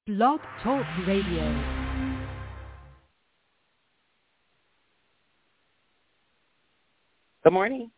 Blog Talk Radio. Good morning.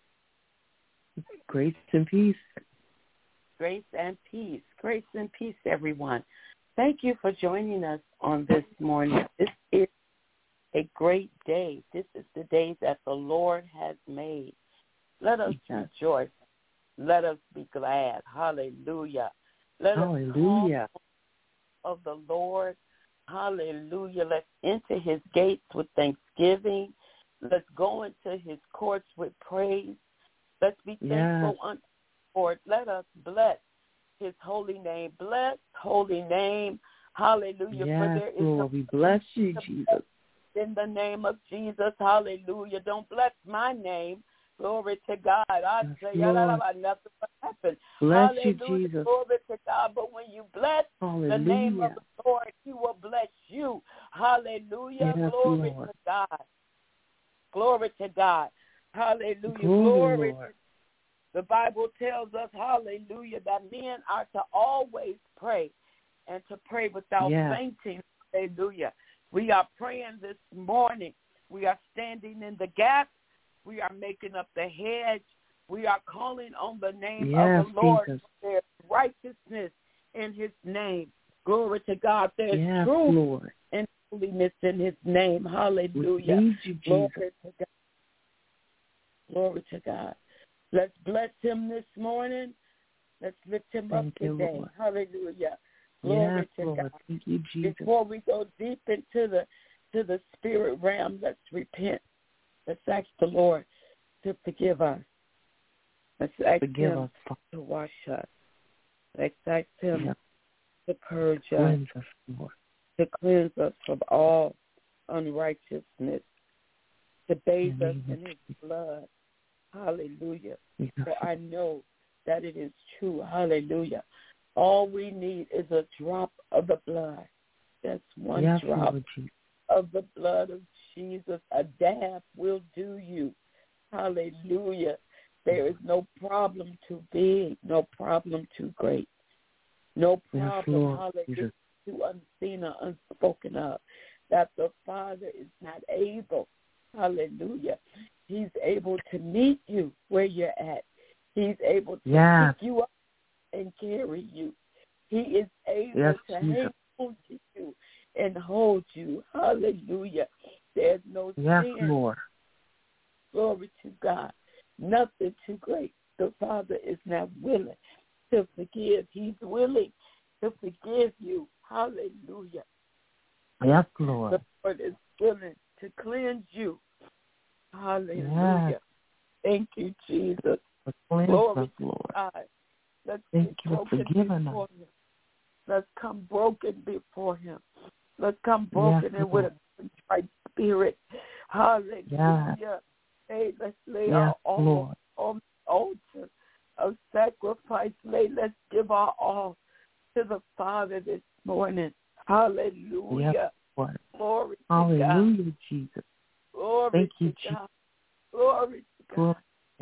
Grace and peace. Grace and peace. Grace and peace, everyone. Thank you for joining us on this morning. This is a great day. This is the day that the Lord has made. Let us rejoice. Let us be glad. Hallelujah. Let us call of the Lord. Hallelujah. Let's enter his gates with thanksgiving. Let's go into his courts with praise. Let's be thankful unto the Lord. Let us bless his holy name. Bless holy name. Hallelujah. Yes, for there is Lord, we bless you, Jesus. In the name of Jesus. Hallelujah. Don't bless my name. Glory to God. I say, nothing will happen. Bless Hallelujah. you, Jesus. Glory to God. But when you bless the name of the Lord, he will bless you. Hallelujah. Yes, Glory Lord. to God. Glory to God. Hallelujah. Glory, Lord. The Bible tells us, hallelujah, that men are to always pray and to pray without fainting. Hallelujah. We are praying this morning. We are standing in the gap. We are making up the hedge. We are calling on the name of the Lord. Jesus. There's righteousness in his name. Glory to God. There's truth Lord. and holiness in his name. Hallelujah. We need you, Jesus. Glory to God. Glory to God. Let's bless him this morning. Let's lift him up today. Lord. Hallelujah. Glory to Lord. God. Thank you, Jesus. Before we go deep into the spirit realm, let's repent. Let's ask the Lord to forgive us. Let's ask him to wash us. Let's ask him to purge us, to cleanse us from all unrighteousness, to bathe us in his blood. Hallelujah. For I know that it is true. Hallelujah. All we need is a drop of the blood. That's one drop of the blood of Jesus. A dab will do you. Hallelujah. There is no problem too big, no problem too great, no problem, hallelujah, too unseen or unspoken of, that the Father is not able. Hallelujah. He's able to meet you where you're at. He's able to pick you up and carry you. He is able to hang on to you and hold you. Hallelujah. There's no sin. Lord. Glory to God. Nothing too great. The Father is not willing to forgive. He's willing to forgive you. Hallelujah. Yes, Lord. The Lord is willing to cleanse you. Hallelujah. Thank you, Jesus. Glory to God. Let's Thank you for forgiving us. Let's come broken before him. Let's come broken and with a contrite spirit. Hallelujah. Hey, let's lay our all on the altar of sacrifice. Let's give our all to the Father this morning. Hallelujah. Glory to God. Hallelujah, Jesus. Glory to God. Glory to God.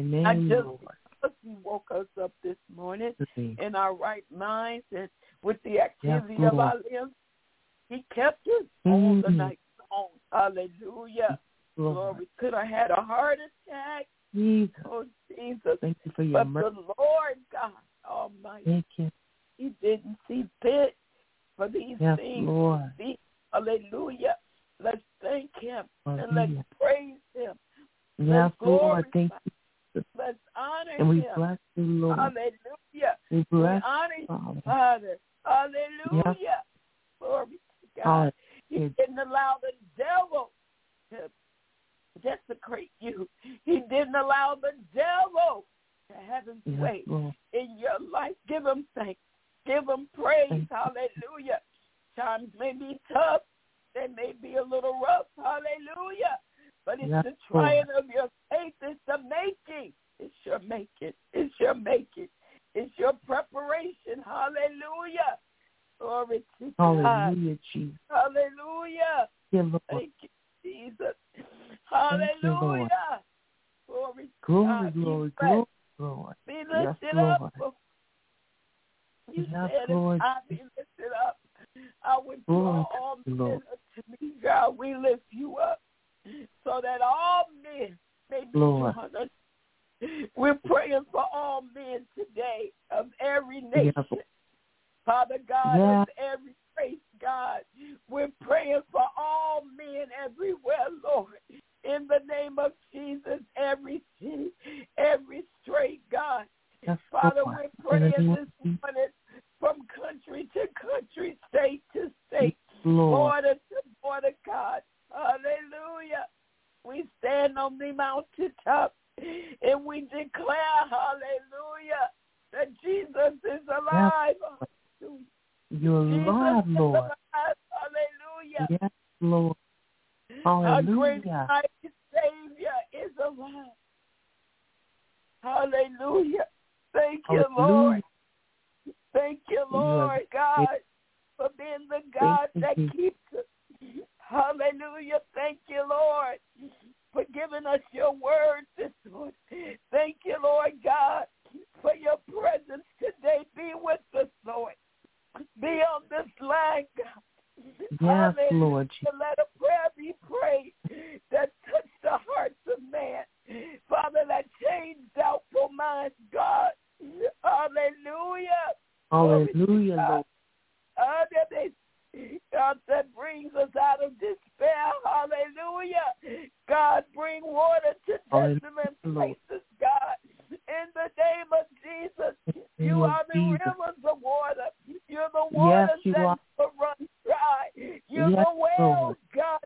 Because he woke us up this morning in our right minds and with the activity of our limbs. He kept us all the night long. Hallelujah. Glory. Could have had a heart attack. Jesus. Oh, Jesus. Thank you for your mercy. The Lord God Almighty, thank you. he didn't see fit for these things. Lord. Hallelujah. Let's thank him and let's praise him. Yes, Lord. Thank you. Let's honor him. And we bless you, Lord. Hallelujah. We bless honor you, Father. Hallelujah. Yes. Glory to God. He didn't allow the devil to desecrate you. He didn't allow the devil to have his way in your life. Give him thanks. Give him praise. Hallelujah. Times may be tough. They may be a little rough. Hallelujah. But it's the trying of your faith. It's the making. It's your making. It's your making. It's your preparation. Hallelujah. Glory to God. Hallelujah, Jesus. Hallelujah. Thank you, Jesus. Hallelujah. Glory to God. Glory. Be lifted up. You said Lord. I be lifted up. draw all men to me, God. We lift you up so that all men may be drawn unto. We're praying for all men today of every nation. Father God, of every race, God. We're praying for all men everywhere, Lord. In the name of Jesus, every city, every strait, God. Father, we're praying this morning from country to country, state to state, border to border, God. Hallelujah. We stand on the mountaintop and we declare, hallelujah, that Jesus is alive. You're alive, Lord. Hallelujah. Yes, Lord. Hallelujah. Our great mighty Savior is alive. Hallelujah. Thank you, Lord. Thank you, Lord God, for being the God that keeps us. Hallelujah. Thank you, Lord, for giving us your word this morning. Thank you, Lord God, for your presence today. Be with us, Lord. Be on this line, God. Yes, Lord. Let a prayer be prayed that touched the hearts of man. Father, that changed doubtful minds, God. Hallelujah. Hallelujah, Lord. God, that brings us out of despair. Hallelujah. God, bring water to desolate places, God. In the name of Jesus, you are the rivers of water. You're the water that will run dry. You're the well, God.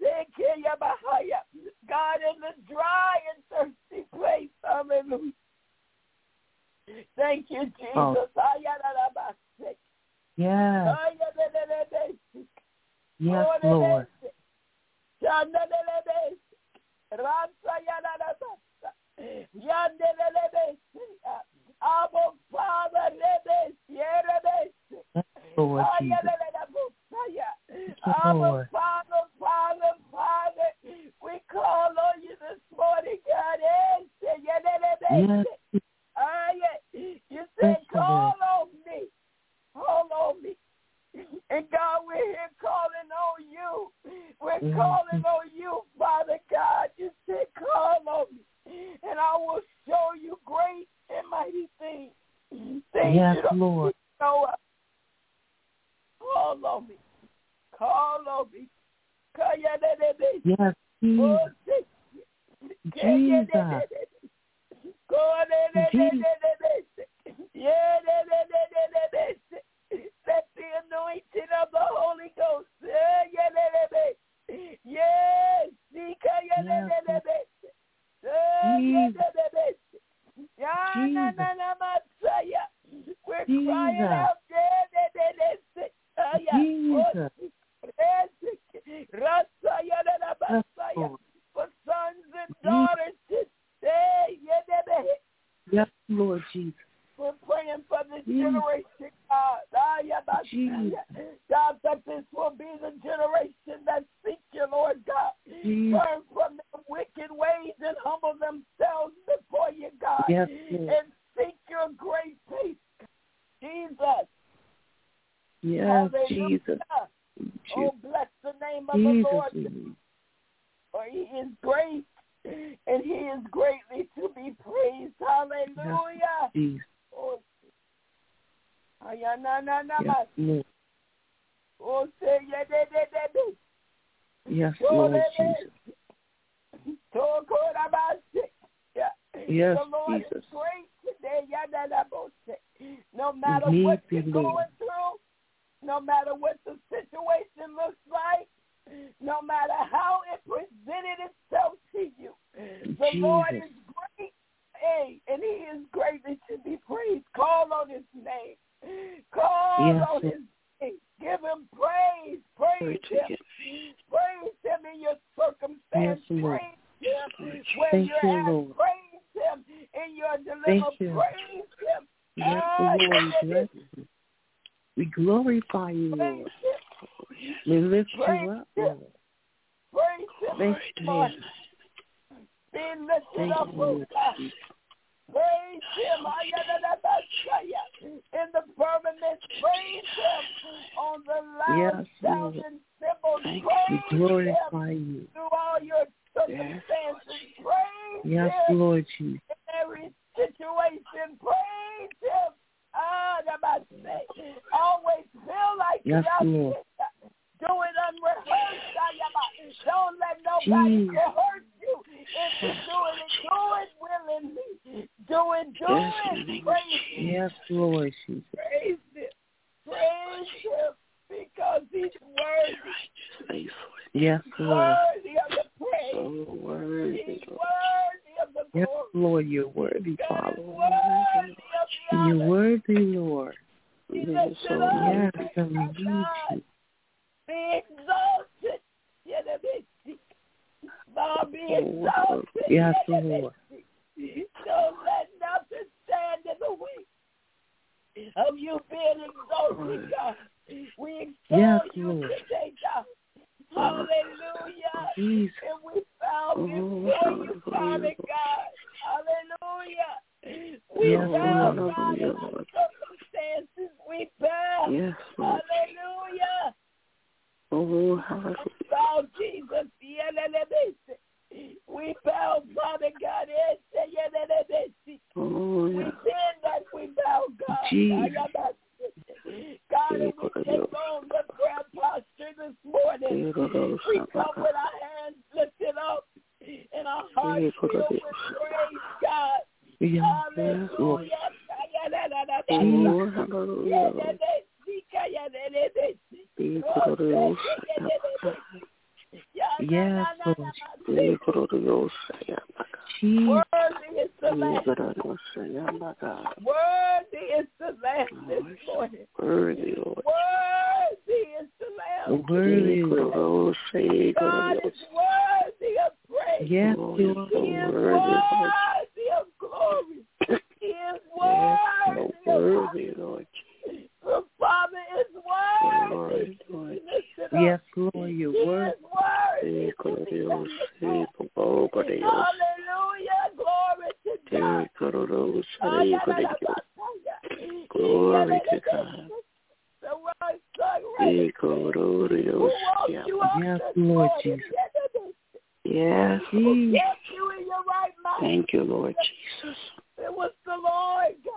God, in the dry and thirsty place. Hallelujah. Thank you, Jesus. Yes. Yes, Lord. Our Father, yes, Lord Jesus. Our Father, we call on you this morning, God. Yes. You said, call on me. Call on me. And God, we're here calling on you. We're calling on you, Father God. You said, call on me. And I will show you great and mighty things. Yes, Lord. Call on me. Call on me. Yes, Jesus. Jesus. Let the anointing of the Holy Ghost. Yes. We're crying out. Jesus. For sons and daughters today. Yes, Lord Jesus. We're praying for this generation, God. God, that this will be the generation that seeks you, Lord God. Turn from their wicked ways and humble themselves before you, God. Yes, and seek your great peace. Jesus. Yes, Hallelujah. Jesus. Oh, bless the name of the Lord. For he is great, and he is greatly to be praised. Hallelujah. Yes, Oh, yes, oh, say yes, Lord Jesus. Yes, the Lord Jesus. is great today. No matter what you're going through, no matter what the situation looks like, no matter how it presented itself to you, the Lord is great, and he is greatly to be praised. Call on his name. Call on his name. Give him praise. Praise him. Praise him in your circumstance. Praise him where you're at. Lord. Praise him in your dilemma. Praise him. Yes, Lord. We glorify you, Lord. We lift you up, Lord. Praise him. Thank you, Jesus. Be lifted up, Lord God. praise him. In the firmament, praise him. On the loud sounding cymbals, praise glorify him. you. Through all your circumstances, praise yes, him. Lord Jesus. In every situation, praise him. Always feel like yes, Lord. do it unrehearsed. Don't let nobody coerce you into doing it. Do it willingly. Do it. Praise him. Yes, Lord Jesus. Praise him. Praise him because he's worthy. Yes, Lord. Worthy of the praise. So worthy. He's worthy of the glory. Yes, Lord, you're worthy, Father. Worthy of the honor. You're worthy, Lord. Yes, and we need you. Be exalted. God, be exalted. Yes, Lord. Don't let nothing stand in the way of you being exalted, God. We exalt you today, God. Hallelujah. Jesus. And we bow before you, Father God. Hallelujah. We bow, God, in our circumstances. We bow. Yes, hallelujah. Oh, hallelujah. Bow, Jesus. We bow, Father God. Oh, we bend as we bow, God. Jesus. God, and we take on the prayer posture this morning. We come with our hands lifted up and our hearts filled with praise, God. Hallelujah. Yes, worthy is the Lamb. Worthy is the Lamb this morning. Worthy, Lord. Worthy is the Lamb. Worthy, Lord. God is worthy of praise. Yes, He is worthy of glory. He is worthy of Lord. The Father is worthy. Yes, Lord, you're worthy. He is worthy. Hallelujah. Glory to God. Glory to God. The right side, right. Who woke you up Yes, this Lord morning? Jesus. Yes, Who kept you in your right mind? Thank you, Lord Jesus. It was the Lord God.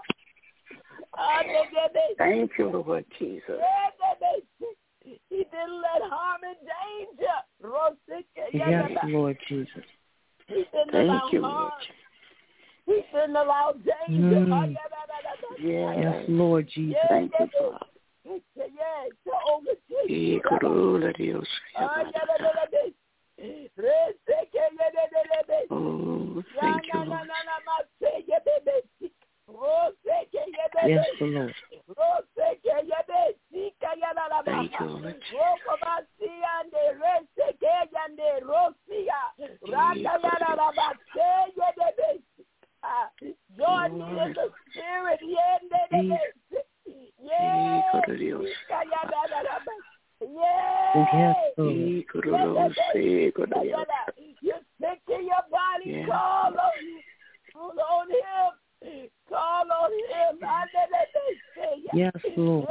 Thank you, Lord Jesus. He didn't let harm and danger. Yes, Lord Jesus. He didn't Thank allow you, harm. Lord. He didn't allow danger. Yes, Lord Jesus. Thank you, Father. To overtake you. Oh, thank you, Lord. Yes, Lord. Thank you, Lord. Join me in the spirit. You're sick in your body. Yes. Call on him. Call on him. Yes, Lord.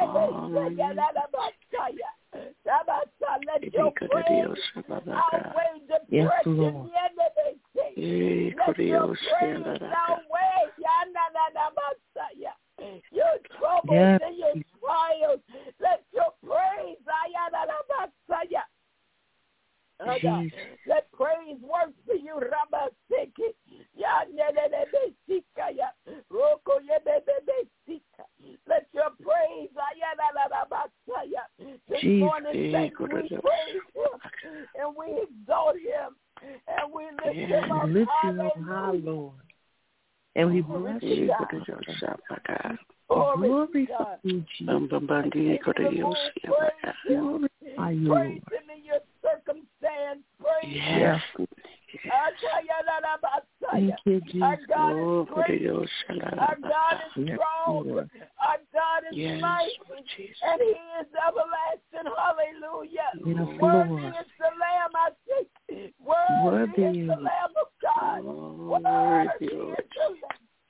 Let your praise outweigh depression. Yes, Lord. Let your praise outweigh your troubles and your trials. Let your praise let praise work for you, Rabaseki. Let your praise this morning, thank we praise him and we exalt him and we lift him up. Lift you up high, Lord. And we bless you. Glorify you, Jesus. Glorify you, Lord. Praise him in your circumstance. Praise him. Yes. Thank you, Jesus. Our God is great. Our God is strong. Our God is mighty. And he is everlasting. Hallelujah. Yes, Worthy Lord. is the Lamb, I think. Worthy is the Lamb of God. Worthy is the Lamb.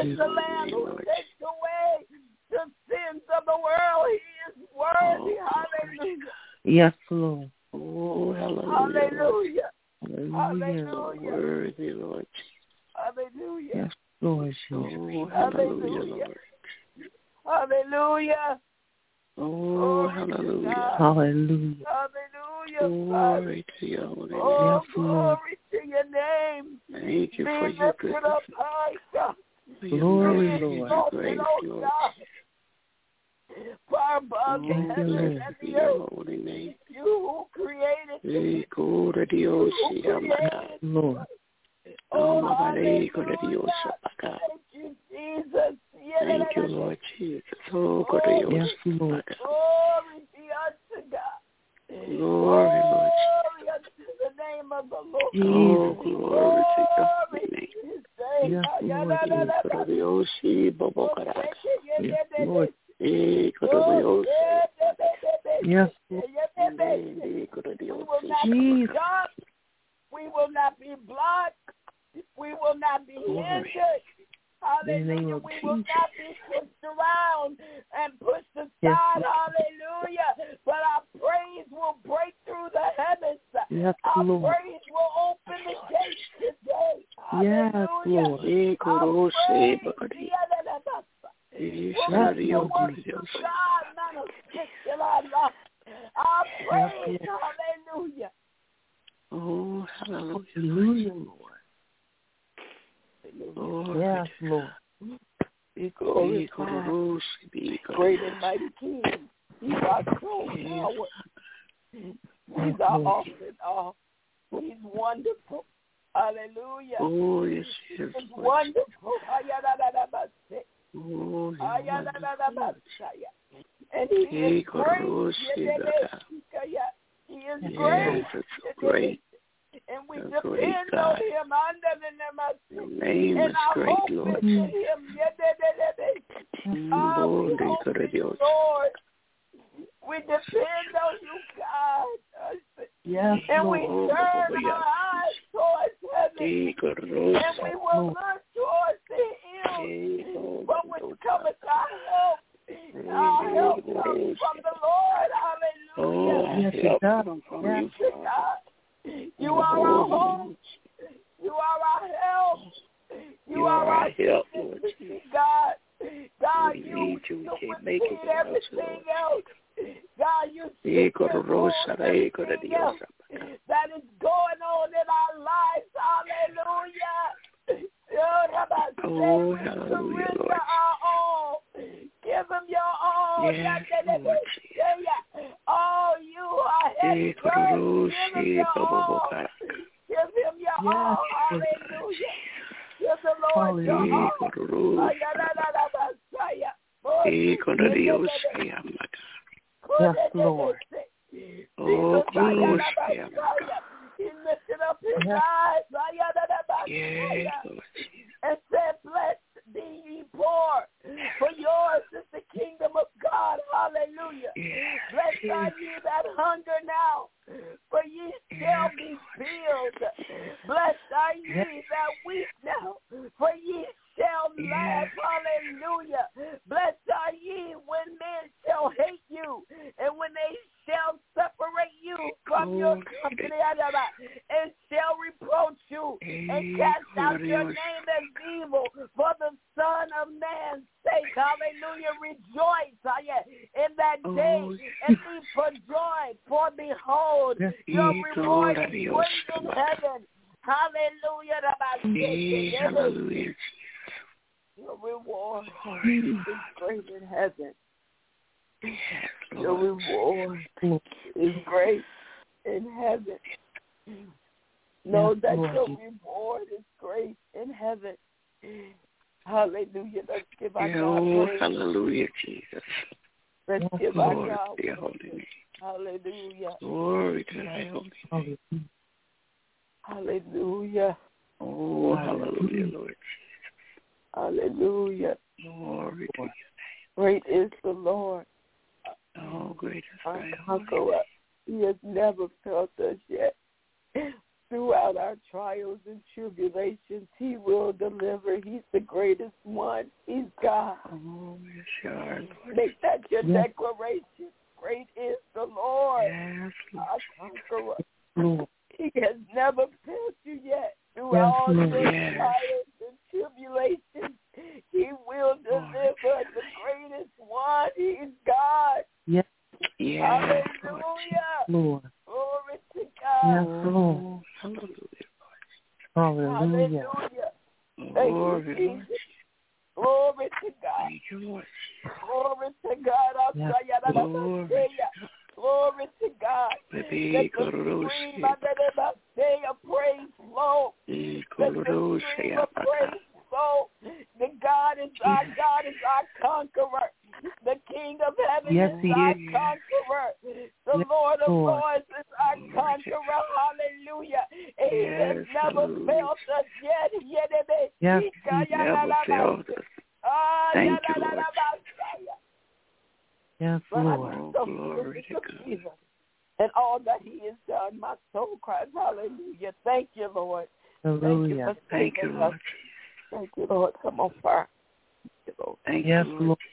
is the Lamb who takes away the sins of the world. He is worthy. Hallelujah. Yes, Lord. Oh, hallelujah. Hallelujah. Hallelujah. Worthy, Lord. Hallelujah. Yes, Lord Jesus. Oh, hallelujah, Lord. Hallelujah. Oh, hallelujah. Hallelujah. Hallelujah. Glory to your holy name. Oh, Yes, Lord. glory to your name. Thank you Be for your lifted goodness. up high, God. Glory, Your Lord. grace, Oh, Lord. God. Far above the Thank you, heavens Lord. and To the your earth. holy name. You who created Hey, go to the you who ocean, created. Lord. Oh, go to the hallelujah. ocean. Thank you, Jesus. Thank you, Lord Jesus. Oh, go to the Yes, ocean. Lord. Glory be unto God. Glory, Lord. Glory unto the name of the Lord. Oh, Jesus. glory to your Glory holy name. to his name. Yes, Lord. Hey, go to the ocean, Baba Karaka. Yes, Lord. Hey, go to the ocean. Yes, Lord. Hey, go to the We will ocean. not be Jesus. stopped. We will not be blocked. We will not be hindered. In the name Hallelujah. of We will Jesus. not be pushed around and pushed aside. Yes, Hallelujah. But our praise will break through the heavens. Yes, Our Lord. praise will open the gates today. Yes, Hallelujah. Lord. Hey, go to the Our ocean, praise Baba Karaka. will let the works of God manifest in our lives. Our praise. Hallelujah. Oh, hallelujah. Hallelujah, Lord. Lord. Yes, Lord. Be glorified. Great and mighty King. He's our strong tower. He's our all in all. He's wonderful. Hallelujah. Oh, yes, yes. He's wonderful. Oh, and he is great. He is great. Great. And we depend on him under the Your name is great, Lord. Lord. We depend on you, God. Yes, and we Lord. turn our eyes towards heaven. And we will look towards the hills from which cometh our help. Our help comes from the Lord. Hallelujah. Yes, it does. Yes, God. You are our hope. You are our help. You are our help, Lord. God, you supersede everything else. God, you supersede everything else that is going on in our lives. Hallelujah. Oh, hallelujah, Lord. Our all. Give him your all. Yes, Lord. Oh, you are heavy burden. Give him your all. Give him your all. Hallelujah. Give the Lord your all. Yes, Lord. Oh, Jesus. He lifted up his eyes and said, blessed be ye poor, for yours is the kingdom of God. Hallelujah. Blessed are ye that hunger now, for ye shall be filled. Blessed are ye that weep now, for ye shall laugh. Hallelujah. Blessed are ye when men shall hate you, and when they shall separate you from your company, and shall reproach you, and cast out your name as evil for the Son of Man's sake. Hallelujah. Rejoice in that day and be for joy, for behold, your reward is great in heaven. Hallelujah. Hallelujah. Your reward is great in heaven. Your reward is great in heaven. Know that your reward is great in heaven. Hallelujah. Let's give our God praise. Hallelujah, Jesus. Let's give our Glory God to your holy name. Hallelujah. Glory to thy holy name. Hallelujah. Oh, hallelujah, Lord Jesus. Hallelujah. Glory to your name. Great is the Lord. Oh, great is Our thy conqueror. He has never felt us yet. throughout our trials and tribulations. He will deliver. He's the greatest one. He's God. Oh, yes, God. Make that your declaration. Great is the Lord, Yes, Lord. our conqueror. Lord. He has never failed you yet. Through all your Yes. trials and tribulations, He will deliver the greatest one. He's God. Yes, Yes, Hallelujah. Lord. Glory to Yes, God. Lord. Hallelujah. Hallelujah. Hallelujah. Thank Glory, you, Lord. Jesus. Glory to God. Thank you, Lord. Glory to God. Glory. Glory to God. Baby, Let the Kororoshi. stream of praise flow. Let the stream of praise flow. The God is our conqueror. The King of heaven Yes, is he our is. conqueror. The Yes, Lord of Lord. lords is our conqueror. Hallelujah. And He has Yes, never hallelujah. failed us yet. Yes, Never failed us. Thank you, Lord. Yes, But Lord. I'm Oh, so glory to grateful God. to Jesus and all that He has done. My soul cries, hallelujah. Thank you, Lord. Hallelujah. Thank you, Lord. Thank you, Lord. Come on, fire. Thank Yes, you, Lord. Lord.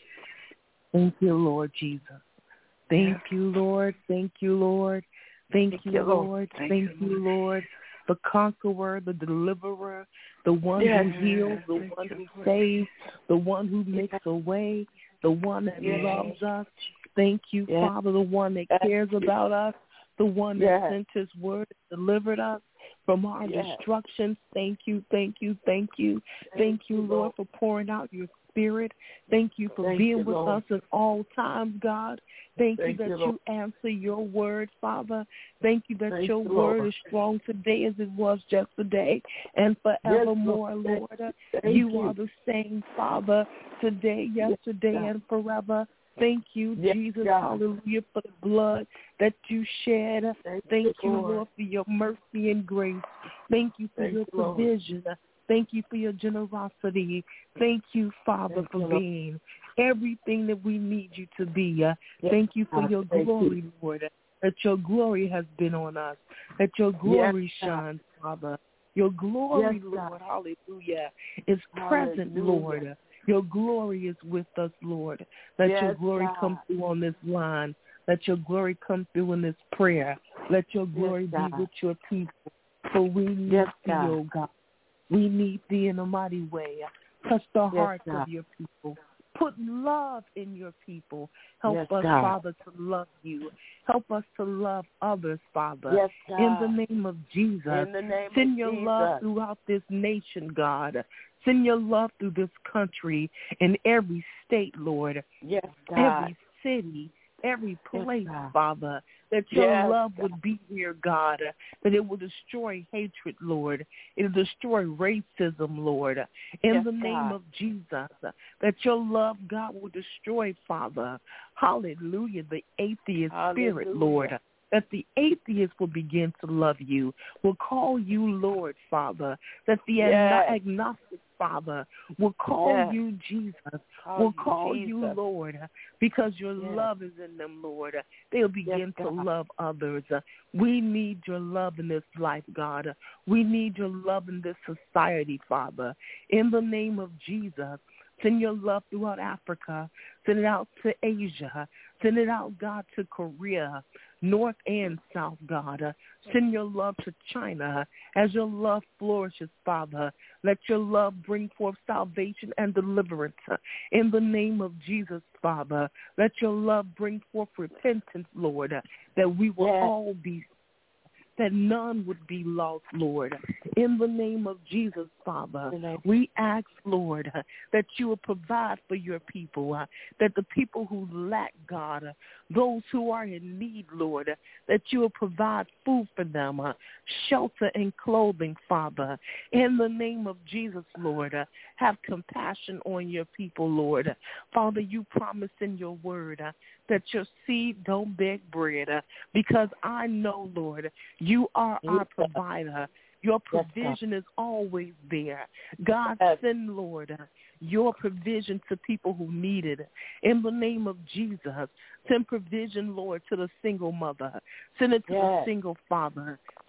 Thank you, Lord Jesus. Thank you, Lord. Thank you, Lord. Thank you, Lord. Thank you, Lord. The conqueror, the deliverer, the one who heals, the one who saves, the one who makes a way, the one that loves us. Thank you, Father, the one that cares about us, the one that sent His word and delivered us from our destruction. Thank you, thank you, thank you. Thank you, Lord, for pouring out your Spirit. Thank you for being with us at all times, God. Thank you that you answer your word, Father. Thank you that your word is strong today as it was yesterday and forevermore, Lord. You are the same, Father, today, yesterday, and forever. Thank you, Jesus, hallelujah, for the blood that you shed. Thank you, Lord, for your mercy and grace. Thank you for your provision. Thank you for your generosity. Thank you, Father, for being everything that we need you to be. Thank you for your glory, Lord, that your glory has been on us, that your glory shines, Father. Your glory, Lord, hallelujah, is present, Lord. Your glory is with us, Lord. Let your glory come through on this line. Let your glory come through in this prayer. Let your glory be with your people. For we need thee, oh God. We need thee in a mighty way. Touch the hearts of your people. Put love in your people. Help us, Father, to love you. Help us to love others, Father. In the name of Jesus. Send your love throughout this nation, God. Send your love through this country in every state, Lord. Every city, every place, Father, that your love would be here, God, that it will destroy hatred, Lord. It will destroy racism, Lord, in the name of Jesus, that your love, God, will destroy, Father. Hallelujah, the atheist spirit, Lord, that the atheists will begin to love you, will call you Lord, Father, that the agnostic, Father, will call you Jesus, will call you Lord, because your love is in them, Lord. They'll begin to love others. We need your love in this life, God. We need your love in this society, Father. In the name of Jesus, send your love throughout Africa. Send it out to Asia. Send it out, God, to Korea, North and South, God. Send your love to China. As your love flourishes, Father, let your love bring forth salvation and deliverance. In the name of Jesus, Father, let your love bring forth repentance, Lord, that we will all be, that none would be lost, Lord. In the name of Jesus, Father, we ask, Lord, that you will provide for your people, that the people who lack, God, those who are in need, Lord, that you will provide food for them, shelter and clothing, Father. In the name of Jesus, Lord, have compassion on your people, Lord. Father, you promised in your word that your seed don't beg bread, because I know, Lord, you are our provider. Your provision is always there. God, send, Lord, your provision to people who need it. In the name of Jesus, send provision, Lord, to the single mother. Send it to the single father.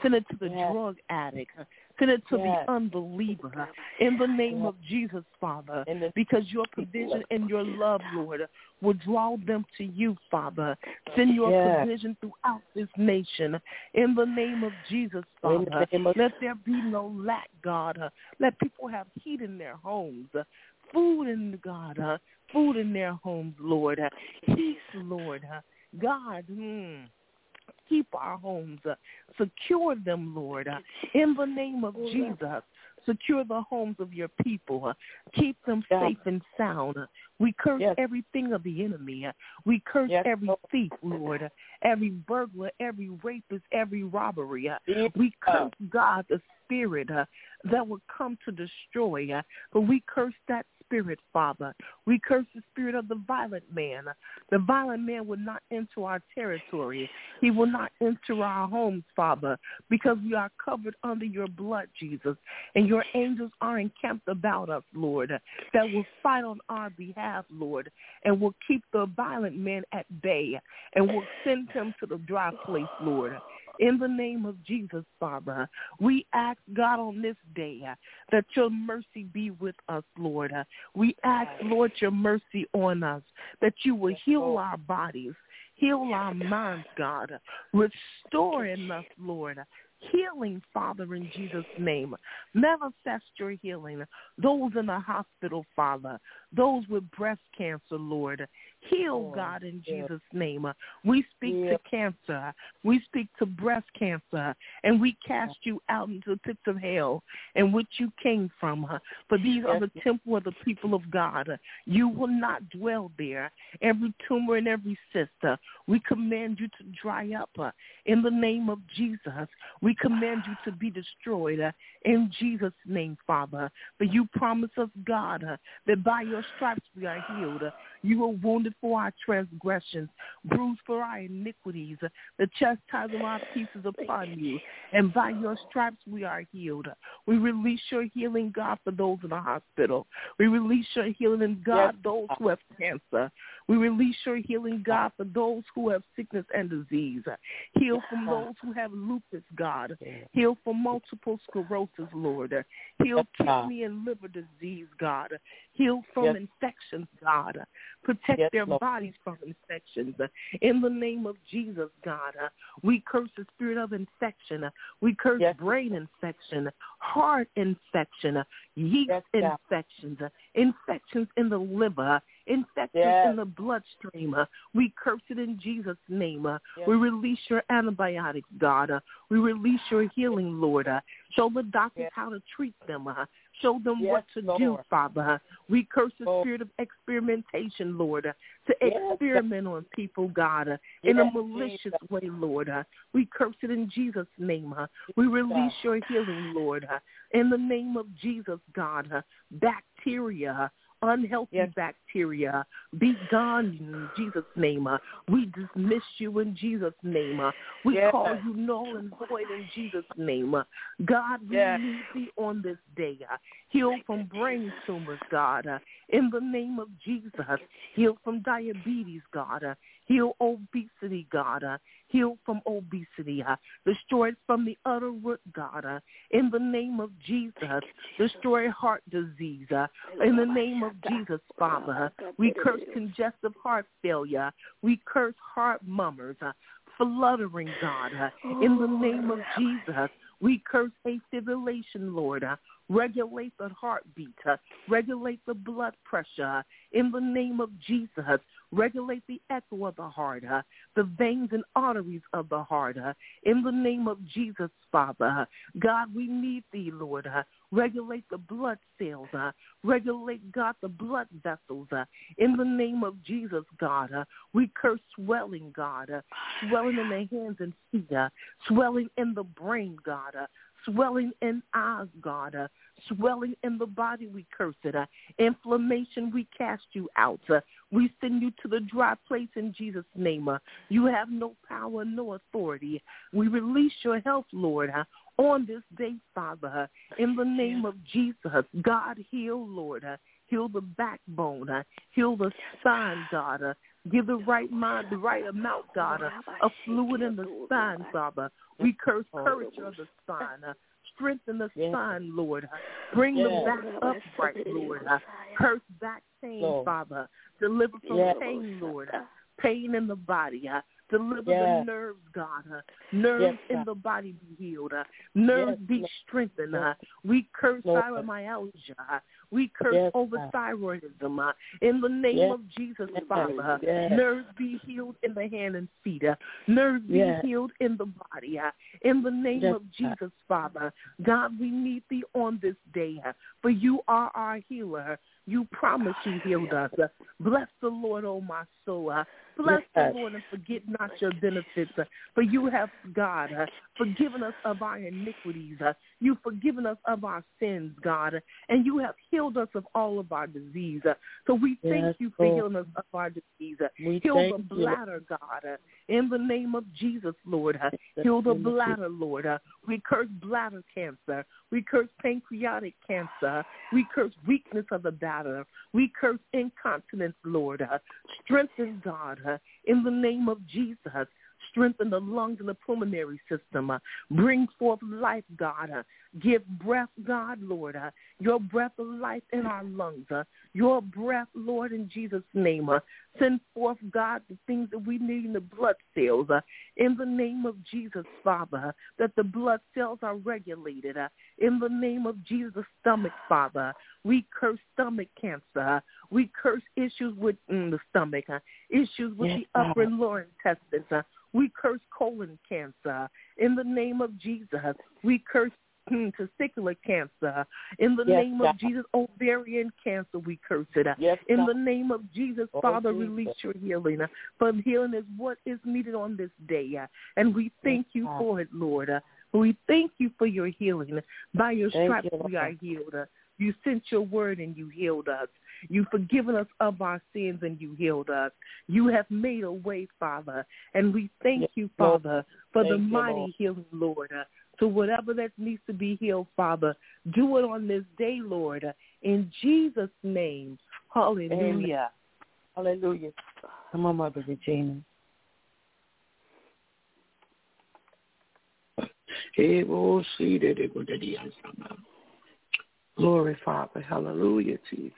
Send it to the drug addict. Send it to the unbeliever. In the name of Jesus, Father, because your provision and your love, Lord, will draw them to you, Father. Send your provision throughout this nation. In the name of Jesus, Father, let there be no lack, God. Let people have heat in their homes. Food in God, food in their homes, Lord. Peace, Lord. God, keep our homes. Secure them, Lord. In the name of Jesus, secure the homes of your people. Keep them safe and sound. We curse everything of the enemy. We curse every thief, Lord, every burglar, every rapist, every robbery. We curse, God, the spirit that will come to destroy. But we curse that spirit, Father. We curse the spirit of the violent man. The violent man will not enter our territory. He will not enter our homes, Father, because we are covered under your blood, Jesus. And your angels are encamped about us, Lord, that will fight on our behalf, Lord, and will keep the violent man at bay and will send him to the dry place, Lord. In the name of Jesus, Father, we ask, God, on this day that your mercy be with us, Lord. We ask, Lord, your mercy on us, that you will heal our bodies, heal our minds, God. Restore in us, Lord. Healing, Father, in Jesus' name. Manifest your healing. Those in the hospital, Father. Those with breast cancer, Lord. Heal, God, in Jesus' name. We speak to cancer. We speak to breast cancer. And we cast you out into the pits of hell in which you came from. For these are the temple of the people of God. You will not dwell there. Every tumor and every cyst, we command you to dry up. In the name of Jesus, we command you to be destroyed in Jesus' name, Father. For you promise us, God, that by your stripes we are healed. You were wounded for our transgressions, bruised for our iniquities. The chastisement of our peace is upon you, and by your stripes we are healed. We release your healing, God, for those in the hospital. We release your healing, God, those who have cancer. We release your healing, God, for those who have sickness and disease. Heal from those who have lupus, God. Heal from multiple sclerosis, Lord. Heal kidney and liver disease, God. Heal from infections, God. Protect their bodies from infections. In the name of Jesus, God, we curse the spirit of infection. We curse brain infection, heart infection, yeast infections, infections in the liver, infections in the bloodstream. We curse it in Jesus' name. We release your antibiotics, God. We release your healing, Lord. Show the doctors how to treat them. Show them what to do, Father. We curse the spirit of experimentation, Lord, to experiment on people, God, in a malicious way, Lord. We curse it in Jesus' name. We release your healing, Lord, in the name of Jesus, God. Bacteria, unhealthy bacteria, be gone in Jesus' name. We dismiss you in Jesus' name. We call you null and void in Jesus' name. God, we need thee on this day. Heal from brain tumors, God, in the name of Jesus. Heal from diabetes, God. Heal obesity, God. Heal from obesity. Destroy it from the utter root, God. In the name of Jesus. Destroy heart disease. In the name of Jesus, Father. We curse congestive heart failure. We curse heart murmurs, fluttering, God. In the name of Jesus. We curse afibrillation, Lord. Regulate the heartbeat. Regulate the blood pressure. In the name of Jesus. Regulate the echo of the heart, the veins and arteries of the heart. In the name of Jesus, Father. God, we need thee, Lord. Regulate the blood cells. Regulate, God, the blood vessels. In the name of Jesus, God. We curse swelling, God. Swelling in the hands and feet. Swelling in the brain, God. Swelling in eyes, God. Swelling in the body, we curse it. Inflammation, we cast you out. We send you to the dry place in Jesus' name. You have no power, no authority. We release your health, Lord, on this day, Father. In the name of Jesus, God, heal, Lord. Heal the backbone. Heal the spine, God. Give the right mind, the right amount, God, of fluid in the spine, Father. We curse courage of the spine. Strengthen the spine, Lord. Bring them back upright, Lord. Curse back pain, Father. Deliver from pain, Lord. Pain in the body. Deliver the nerves, God. Nerves in the body be healed. Nerves be strengthened. We curse fibromyalgia. We curse overthyroidism. In the name of Jesus, Father. Nerves be healed in the hand and feet. Nerves be healed in the body. In the name of Jesus, Father. God, we need thee on this day. For you are our healer. You promised you healed us. Bless the Lord, O my soul. Bless the Lord and forget not your benefits. For you have, God, forgiven us of our iniquities. You've forgiven us of our sins, God. And you have healed us of all of our disease. So we thank you for healing us of our disease. Heal the bladder, God. In the name of Jesus, Lord. Heal the bladder, Lord. We curse bladder cancer. We curse pancreatic cancer. We curse weakness of the bladder. We curse incontinence, Lord. Strengthen, God, in the name of Jesus. Strengthen the lungs and the pulmonary system. Bring forth life, God. Give breath, God, Lord. Your breath of life in our lungs. Your breath, Lord, in Jesus' name. Send forth, God, the things that we need in the blood cells. In the name of Jesus, Father, that the blood cells are regulated. In the name of Jesus, stomach, Father. We curse stomach cancer. We curse issues with the stomach, issues with the upper and lower intestines. We curse colon cancer. In the name of Jesus, we curse testicular cancer. In the name of Jesus, ovarian cancer, we curse it. In the name of Jesus, Father, release your healing. For healing is what is needed on this day. And we thank you for it, Lord. We thank you for your healing. By your stripes we are healed. You sent your word and you healed us. You've forgiven us of our sins and you healed us. You have made a way, Father. And we thank you, Father, for the mighty healing, Lord. So whatever that needs to be healed, Father, do it on this day, Lord. In Jesus' name. Hallelujah. Amen. Hallelujah. Come on, Mother Regina. Glory, Father. Hallelujah, Jesus.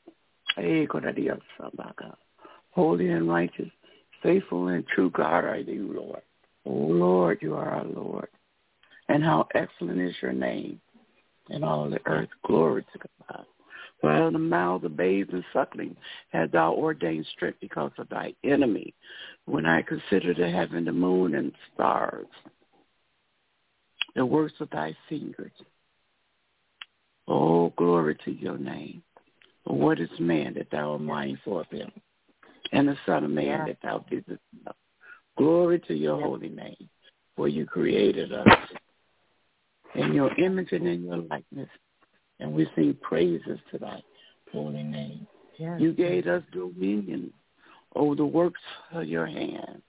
Holy and righteous, faithful and true God are you, Lord. Oh, Lord, you are our Lord. And how excellent is your name in all the earth. Glory to God. For out of the mouth of babes and suckling hast thou ordained strength because of thy enemy. When I consider the heaven, the moon, and stars, the works of thy fingers. Oh, glory to your name. For what is man that thou art mindful of him, and the Son of Man that thou visitest him? Glory to your holy name, for you created us in your image and in your likeness, and we sing praises to thy holy name. You gave us dominion over the works of your hand.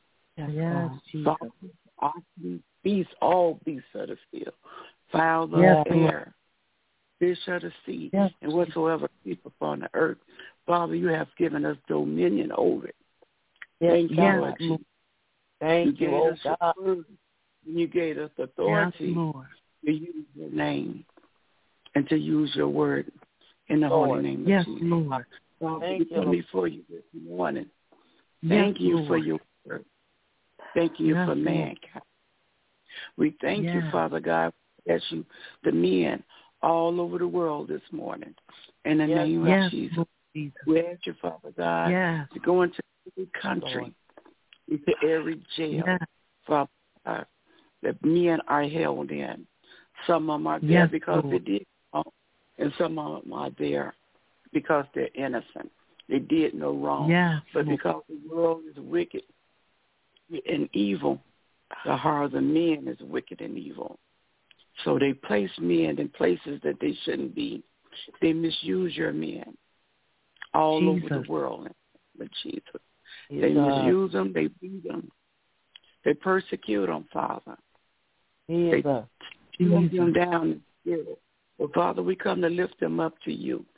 Beasts, all beasts of the field, fowls of the air, fish of the sea, and whatsoever creep upon the earth. Father, you have given us dominion over it. Thank you, Lord Jesus. Thank you, gave us God. Your word, and you gave us authority to use your name and to use your word in the holy name of Jesus. Lord. Father, we come before you this morning. Thank you for your word. Thank you for mankind. We thank you, Father God, as you, the men all over the world this morning. In the name of Jesus. We ask you, Father God, to go into every country, into every jail, Father God, that men are held in. Some of them are there because they did wrong, and some of them are there because they're innocent. They did no wrong. But because the world is wicked and evil, the heart of the men is wicked and evil. So they place men in places that they shouldn't be. They misuse your men all over the world. But Jesus, they misuse them. They beat them. They persecute them, Father. They tear them down in spirit. Well, Father, we come to lift them up to you.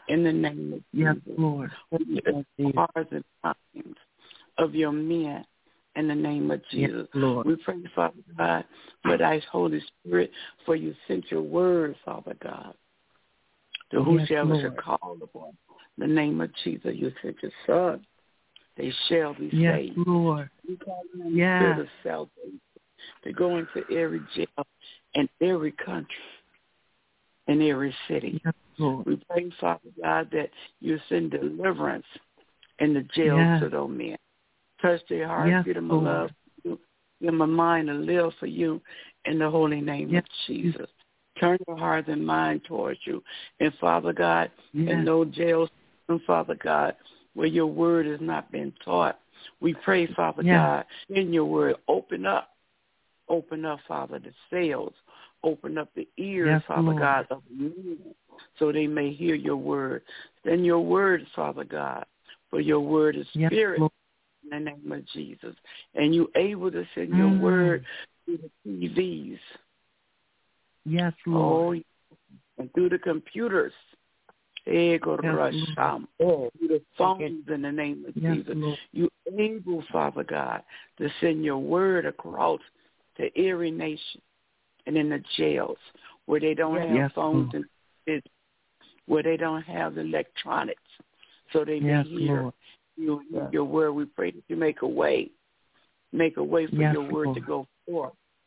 in the name of Yes, Jesus. Lord. The hearts and minds of your men in the name of Jesus. Yes, Lord. We pray, Father God, for thy Holy Spirit, for you sent your word, Father God, to whosoever shall call upon the name of Jesus. You sent your Son. They shall be saved. Yes, Lord. We call them the spirit of salvation to go into every jail and every country and every city. Yes, Lord. We pray, Father God, that you send deliverance in the jails to those men. Touch their hearts, give them a love for you, give them a mind to live for you in the holy name of Jesus. Turn your hearts and mind towards you. And, Father God, in no jails, and Father God, where your word has not been taught, we pray, Father God, in your word, open up, Father, the cells, open up the ears, Father God, of men, so they may hear your word. Send your word, Father God, for your word is spirit in the name of Jesus. And you able to send your word through the TVs. Yes, Lord. And through the computers. Through the phones in the name of Jesus. Lord. You able, Father God, to send your word across to every nation and in the jails where they don't have phones and where they don't have electronics, so they may hear you and your word. We pray that you make a way for your word to go forth.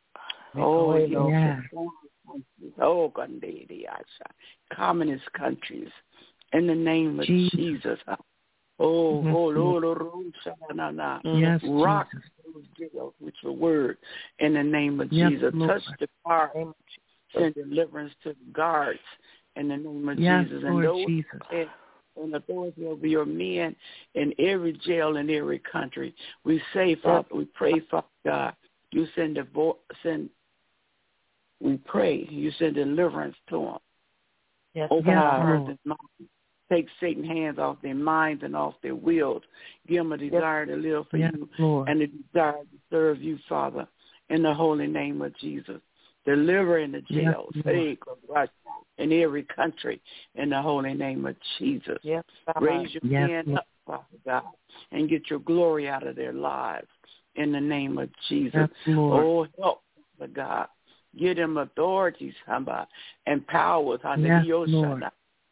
Communist countries, in the name of Jesus. Rock those jails with your word in the name of Jesus. Touch the guards, send deliverance to the guards in the name of Jesus. And those and authority over your men in every jail in every country. We say, Father, we pray, Father God, you we pray you send deliverance to them. Open our hearts and minds. Take Satan's hands off their minds and off their wills. Give them a desire to live for you and a desire to serve you, Father, in the holy name of Jesus. Deliver in the jails, in every country, in the holy name of Jesus. Raise your hand up, Father God, and get your glory out of their lives in the name of Jesus. Oh, help, Father God. Give them authorities and powers to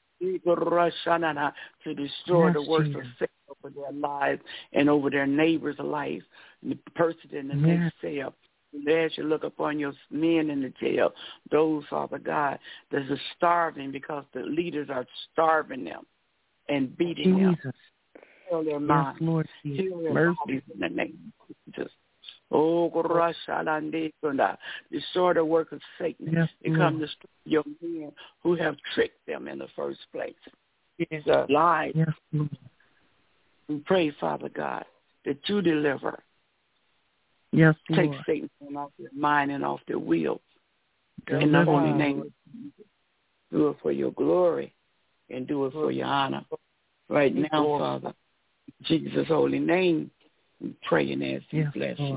destroy the works of Satan over their lives and over their neighbor's life, and the person in the next cell. And as you look upon your men in the jail, those, Father God, that are starving because the leaders are starving them and beating them. Heal their minds. Heal their bodies in the name of Jesus. Destroy the work of Satan. They come to destroy your men who have tricked them in the first place. Lies. We pray, Father God, that you deliver. Take Satan off their mind and off their will. In the holy name of Jesus. Do it for your glory and do it for your honor. Right now, Father, in Jesus' holy name, we pray and ask these blessings.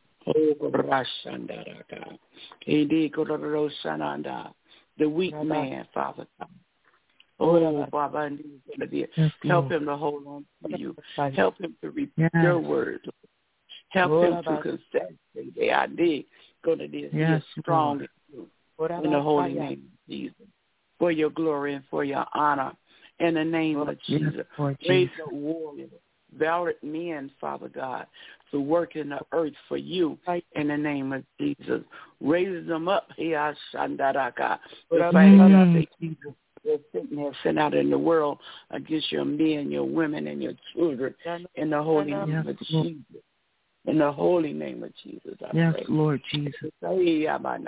The weak man, Father God. Baba, help him to hold on to you. Help him to repeat your word. Help him to confess the idea. Go to this. He is strong in you. In the holy name of Jesus. For your glory and for your honor. In the name of Jesus. Raise up warriors, valiant men, Father God, to work in the earth for you in the name of Jesus. Raise them up, Shandaraka. The fight that Satan has sent out in the world against your men, your women, and your children in the holy name of Jesus. In the holy name of Jesus, I pray. Lord Jesus. The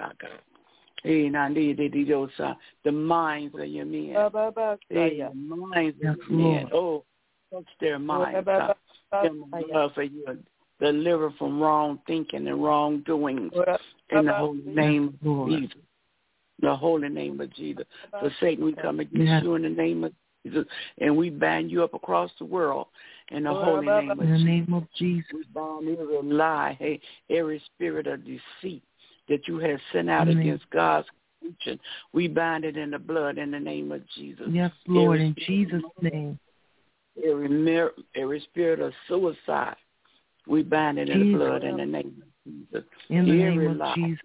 minds of your men. The minds of your men. Oh, touch their minds. Give them love for you. Deliver from wrong thinking and wrong doings. In the holy name of Jesus. The holy name of Jesus. So Satan, we come against you in the name of Jesus, and we bind you up across the world in the holy name of Jesus. In the name of Jesus. We bind every lie, every spirit of deceit that you have sent out against God's persecution. We bind it in the blood in the name of Jesus. Yes, Lord, in Jesus' name. Every spirit of suicide, we bind it in the blood in the name of Jesus. In the name of Jesus.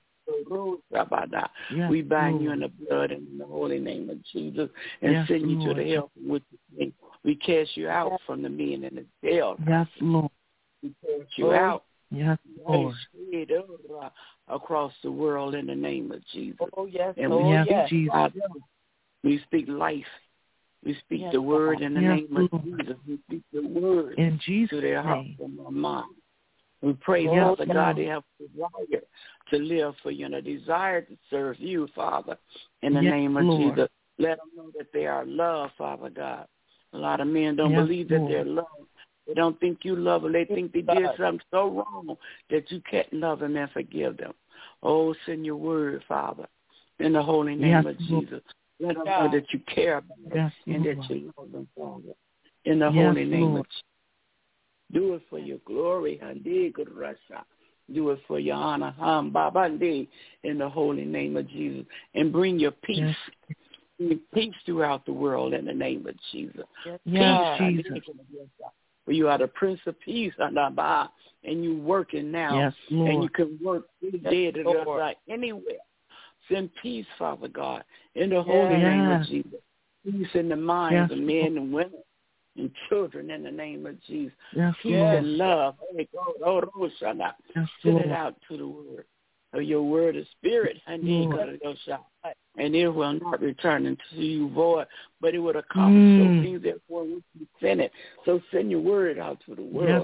We bind you in the blood in the holy name of Jesus and send you to the hell from which you came. We cast you out from the men in the jail. Yes, Lord. We cast you out. Yes, Lord. Across the world in the name of Jesus. Oh, yes, and Jesus. We speak life. We speak the word in the name of Jesus. We speak the word in Jesus' to their heart name. and their mind. We pray, Father God, they have a desire to live for you and a desire to serve you, Father, in the name of Jesus. Let them know that they are loved, Father God. A lot of men don't believe that they're loved. They don't think you love them. They think they did something so wrong that you can't love them and forgive them. Oh, send your word, Father, in the holy name of Jesus. Let them know that you care about them and that you love them, Father, in the holy name of Jesus. Do it for your glory, do it for your honor, in the holy name of Jesus, and bring your peace. Peace throughout the world in the name of Jesus. Yes, Jesus. For you are the Prince of Peace, and you're working now, and you can work anywhere. Send peace, Father God, in the holy name of Jesus. Peace in the minds of men and women and children in the name of Jesus. Peace and love. Send it out to the world. Your word is spirit, and it will not return unto you void, but it will accomplish those things therefore which you send it. So send your word out to the world.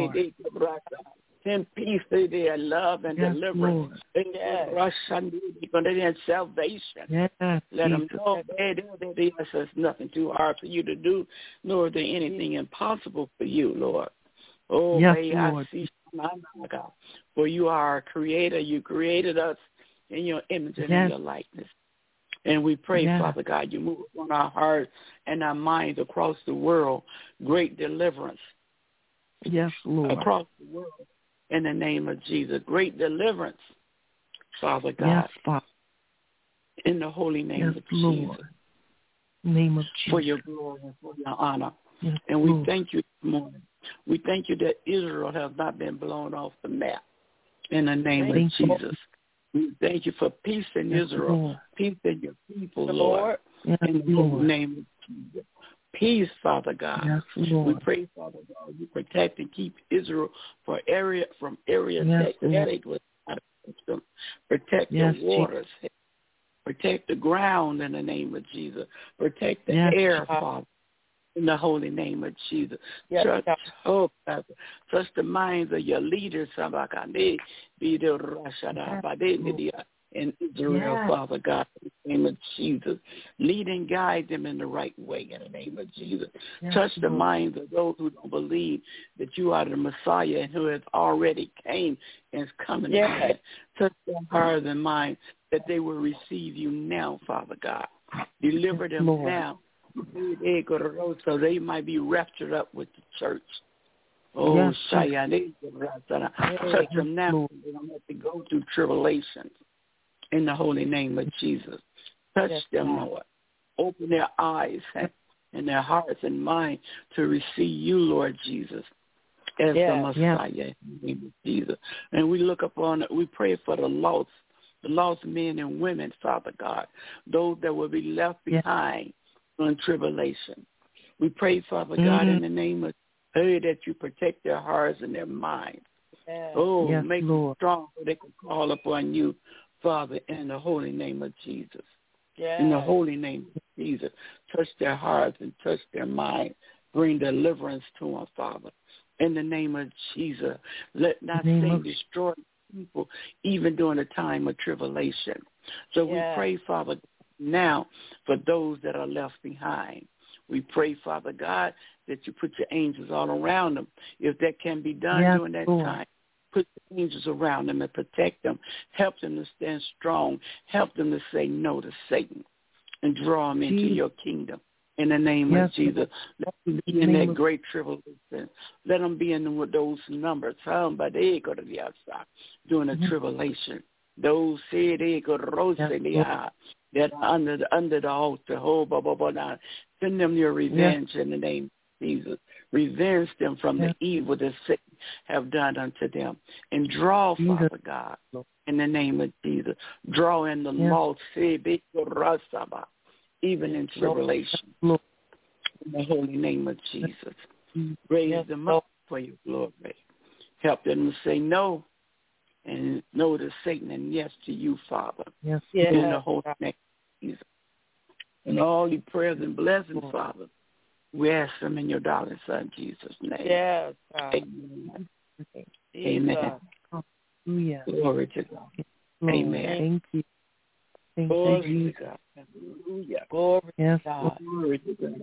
Send peace, love, and deliverance. And salvation. Let them know there's nothing too hard for you to do, nor is there anything impossible for you, Lord. Oh, may I see. For you are our creator. You created us in your image and in your likeness. And we pray, Father God, you move on our hearts and our minds across the world. Great deliverance. Yes, Lord. Across the world in the name of Jesus. Great deliverance, Father God. Yes, Father. In the holy name of Jesus. Name of Jesus. For your glory and for your honor. Yes, and we thank you this morning. We thank you that Israel has not been blown off the map in the name of Jesus. We thank you for peace in Israel, peace in your people, Lord, in the name of Jesus. Peace, Father God. We pray, Father God, you protect and keep Israel from area attack with them. Protect the waters. Protect the ground in the name of Jesus. Protect the air, Father. In the holy name of Jesus. Touch the minds of your leaders, in Israel, Father God, in the name of Jesus. Lead and guide them in the right way in the name of Jesus. Touch the minds of those who don't believe that you are the Messiah and who has already came and is coming again. Touch their hearts and minds that they will receive you now, Father God. Deliver them now. So they might be raptured up with the church. Oh, touch them now. They don't have to go through tribulations in the holy name of Jesus. Touch them, Lord. Open their eyes and their hearts and minds to receive you, Lord Jesus, as the Messiah in the name of Jesus. And we look upon it. We pray for the lost men and women, Father God, those that will be left behind on tribulation. We pray, Father God, in the name of that you protect their hearts and their minds. Make them strong so they can call upon you, Father, in the holy name of Jesus. In the holy name of Jesus. Touch their hearts and touch their minds. Bring deliverance to them, Father. In the name of Jesus. Let not Satan destroy people even during the time of tribulation. So we pray, Father, now for those that are left behind. We pray, Father God, that you put your angels all around them. If that can be done during that time, put the angels around them and protect them. Help them to stand strong. Help them to say no to Satan and draw them into your kingdom. In the name of Jesus. Let them be in that great tribulation. Let them be in those numbers. Somebody go to the outside during the tribulation. Those said they could roast that are under the altar. Now send them your revenge in the name of Jesus. Revenge them from the evil that Satan have done unto them. And draw, Father God, in the name of Jesus. Draw in the lost, even in tribulation. In the holy name of Jesus. Raise them up for your glory. Help them to say no, and no to Satan and yes to you, Father. In the holy name of Jesus. And all the prayers and blessings, Father, we ask them in your darling Son, Jesus' name. Yes. Amen. Amen. Hallelujah. Glory to God. Lord, Amen. Thank you. Thank Glory you, Jesus. to God. Hallelujah. Glory Yes, to God. Glory to God.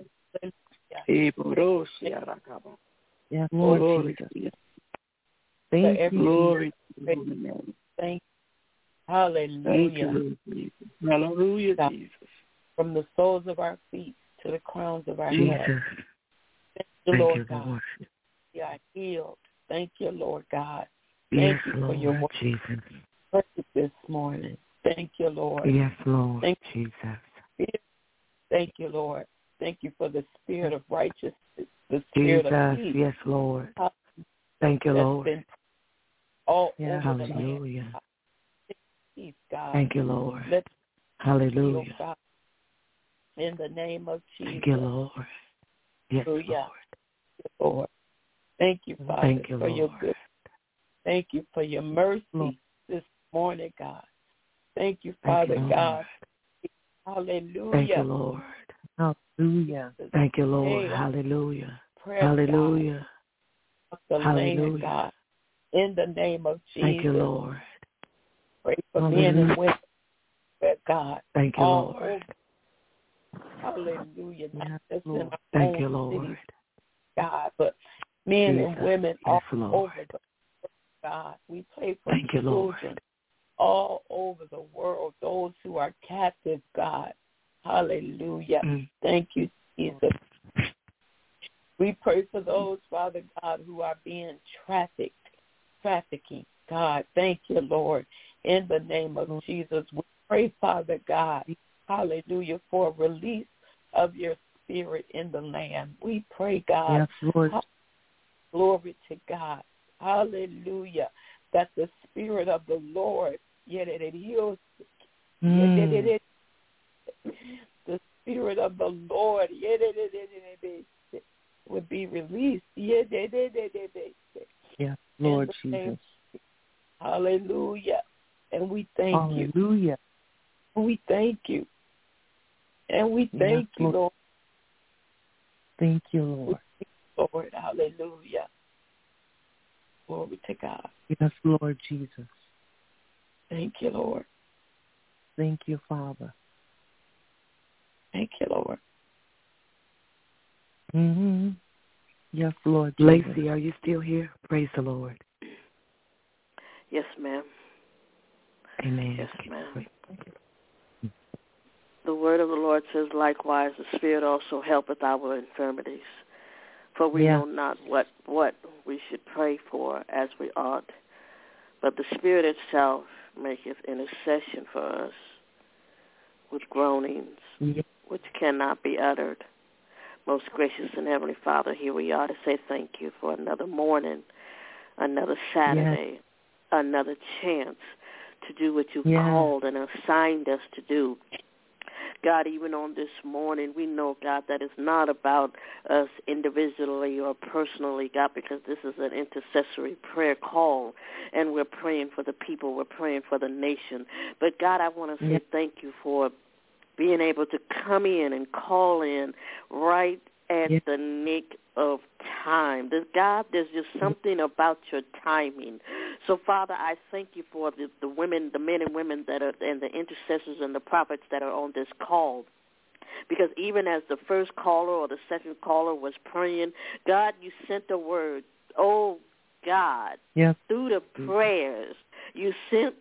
yes, Lord Glory Jesus. to you. Thank you. Glory to your name. Thank you. Hallelujah. Thank you, Lord Jesus. Hallelujah, God. Jesus. From the soles of our feet to the crowns of our Jesus. heads. Thank you, Thank Lord you, God. Lord. We are healed. Thank you, Lord God. Yes, Thank you for Lord your word Jesus. this morning. Thank you, Lord. Yes, Lord Thank Jesus. you. Thank you, Lord. Thank you for the spirit of righteousness, the spirit of Jesus, peace. yes, Lord. Thank you, That's Lord. been all Yeah. over the Hallelujah. land. Peace, God. Thank you, Lord. Let Hallelujah. heal, God. In the name of Jesus. Thank you, Lord. Yes, Hallelujah. Lord. Lord. Thank you, Father, Thank you, for your Lord. good. Thank you for your mercy Lord. this morning, God. Thank you, Thank you, Father Lord. God. Hallelujah. Thank you, Lord. Hallelujah. Thank you, Lord. Hey, Hallelujah. prayer, Hallelujah. God, of the Hallelujah. land, God. In the name of Jesus. Thank you, Lord. Pray for men and women, God. Thank you, all Lord. over. Hallelujah. Not Yes, just in Lord. our Thank own you, Lord. cities, God, but men and Jesus. women Yes, all Lord. over the world, God. We pray for Thank you, Lord. children all over the world, those who are captive, God. Hallelujah. Thank you, Jesus. We pray for those, Father God, who are being trafficking. God, thank you, Lord. In the name of Jesus, we pray, Father God, hallelujah, for a release of your spirit in the land. We pray, God, Yes, Lord. glory to God, hallelujah, that the spirit of the Lord, the spirit of the Lord would be released. Yes, Lord Jesus. Hallelujah. And we thank you. Hallelujah. We thank you. And we thank you, Lord. Lord. Thank you, Lord. Lord, hallelujah. Glory to God. Yes, Lord Jesus. Thank you, Lord. Thank you, Father. Thank you, Lord. Mm-hmm. Yes, Lord Jesus. Lacey, are you still here? Praise the Lord. Yes, ma'am. Amen. Yes, ma'am. The word of the Lord says, likewise, the Spirit also helpeth our infirmities. For we know not what we should pray for as we ought. But the Spirit itself maketh intercession for us with groanings which cannot be uttered. Most gracious and Heavenly Father, here we are to say thank you for another morning, another Saturday, another chance to do what you've called and assigned us to do. God, even on this morning, we know, God, that it's not about us individually or personally, God, because this is an intercessory prayer call, and we're praying for the people, we're praying for the nation. But, God, I want to say thank you for being able to come in and call in right at the nick of time. God, there's just something about your timing. So, Father, I thank you for the women, the men and women that are, and the intercessors and the prophets that are on this call. Because even as the first caller or the second caller was praying, God, you sent a word. Oh, God, through the prayers, you sent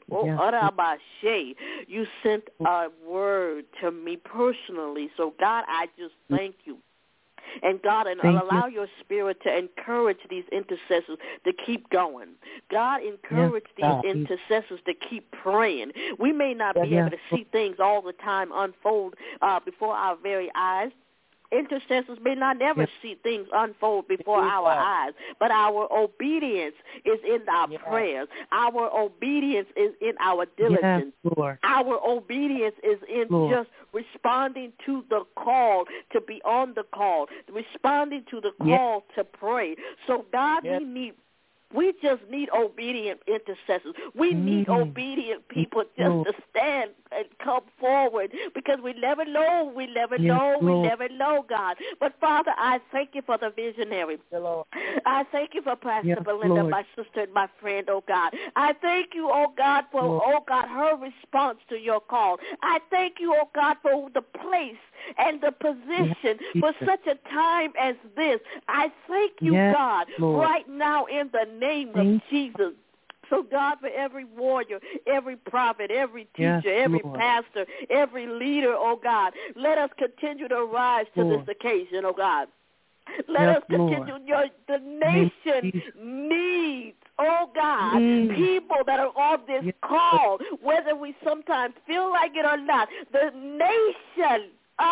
you sent a word to me personally. So, God, I just thank you. And God, and allow your spirit to encourage these intercessors to keep going. God, encourage these intercessors to keep praying. We may not be able to see things all the time unfold before our very eyes. Intercessors may not never see things unfold before our eyes, but our obedience is in our prayers. Our obedience is in our diligence. Our obedience is in just responding to the call, to be on the call, responding to the call to pray. So, God, we just need obedient intercessors. We need obedient people just to stand and come forward, because we never know, we never know, God. But, Father, I thank you for the visionary. I thank you for Pastor Belinda, my sister and my friend, oh God. I thank you, oh God, for, oh God, her response to your call. I thank you, oh God, for the place and the position for such a time as this. I thank you, God, right now in the name of Jesus. So, God, for every warrior, every prophet, every teacher, every pastor, every leader, oh God, let us continue to rise to this occasion, oh God. Let us continue. The nation needs, oh God, people that are on this call, whether we sometimes feel like it or not. The nation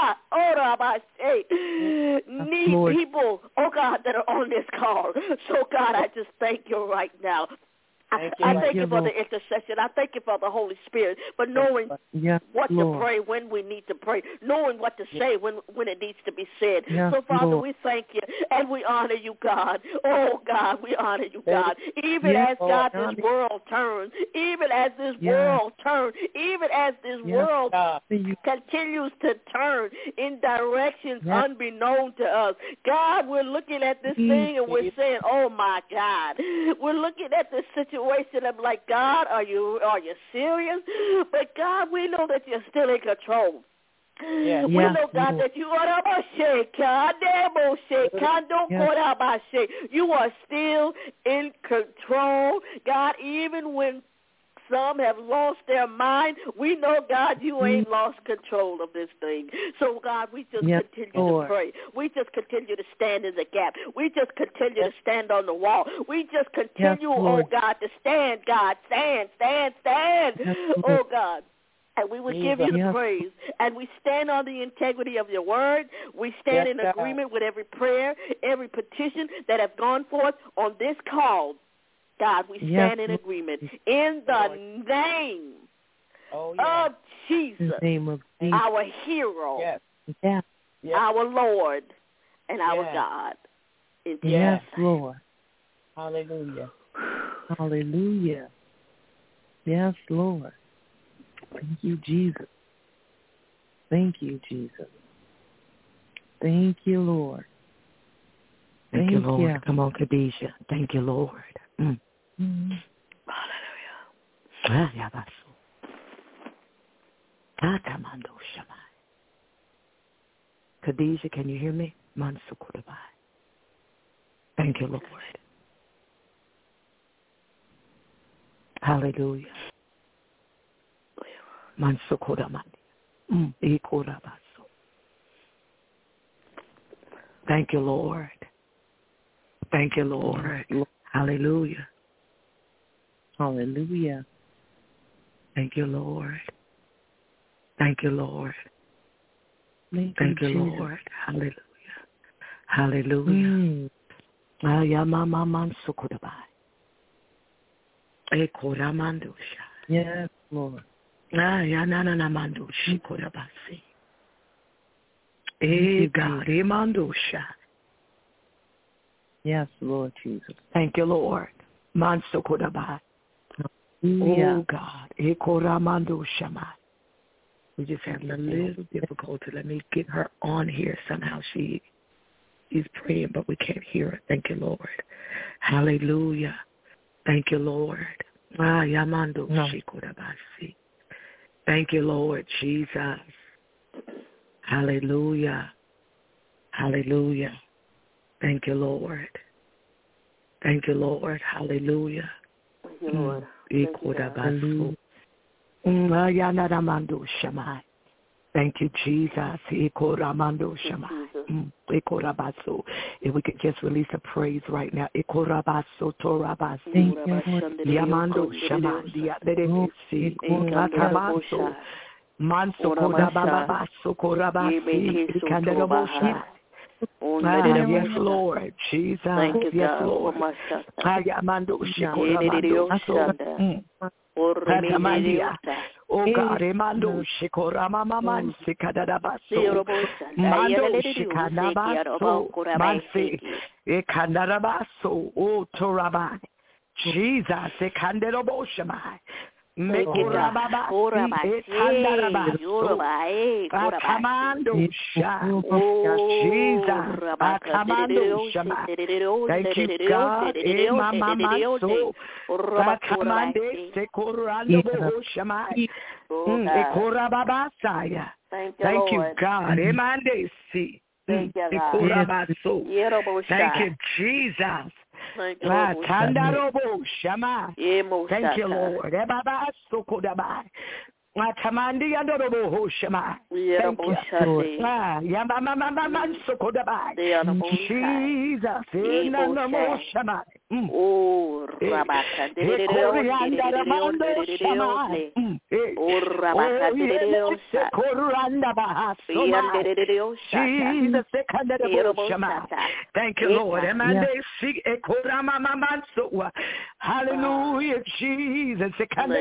need people, oh God, that are on this call. So, God, I just thank you right now. I thank you for the intercession. I thank you for the Holy Spirit, for knowing what to pray when we need to pray, knowing what to say when it needs to be said. So, Father, we thank you and we honor you, God. Oh, God, we honor you, God. Even as, God, this world turns, even as this world turns, even as this world continues to turn in directions unbeknown to us. God, we're looking at this thing and we're saying, oh, my God. We're looking at this situation. I'm like, God, are you serious? But God, we know that you're still in control. We know, God, that you are still in control. God, even when some have lost their mind, we know, God, you ain't lost control of this thing. So, God, we just continue to pray. We just continue to stand in the gap. We just continue to stand on the wall. We just continue, oh, God, to stand, God. Stand. Oh, God. And we will give you the praise. And we stand on the integrity of your word. We stand in agreement with every prayer, every petition that have gone forth on this call. God, we stand in agreement in the name of Jesus, our hero, our Lord, and our God. In Jesus' name. Lord. Hallelujah. Hallelujah. Yes, Lord. Thank you, Jesus. Thank you, Jesus. Thank you, Lord. Thank you, Lord. Come on, Khadijah. Thank you, Lord. Hallelujah. Khadijah, can you hear me? Thank you, Lord. Hallelujah. Thank you, Lord. Thank you, Lord. Hallelujah. Hallelujah. Thank you, Lord. Thank you, Lord. Thank you, Lord. Hallelujah. Hallelujah. Yes, Lord. Yes, Lord Jesus. Thank you, Lord. Oh, God. We just have a little difficulty. Let me get her on here somehow. She's praying, but we can't hear her. Thank you, Lord. Hallelujah. Thank you, Lord. Thank you, Lord Jesus. Hallelujah. Hallelujah. Thank you, Lord. Thank you, Lord. Hallelujah. Thank you, Lord. Thank you, Jesus. If we could just release a praise right now. Ikorabaso torabasi. Yamando shamandia. Dedebesi. Atabaso. Manso korababaso korabasi. Ikandelobosha. Yes, Lord. Jesus. Yes, Lord. Ayamando shikoramando. Atamandia. Oh God, Emando Shikorama Man Sikadarabaso Mando Shikanabaso Mansi Ekandarabaso O Toraban Jesus Ekanderoboshamai Mekorababa Ekandarabaso Atamando Sha Jesus Atamando Shama. Thank you, God. Emamamanso Atamande Sekorando Shamai Ekorababasaya. Thank you, God. Emande Si Ekorabaso. Thank you, Jesus. Thank you, Lord. Matamandi andorobo hoshama. Thank you, Lord. Jesus, shama. Oh, Rabaka, thank you, Lord. Hallelujah, Jesus.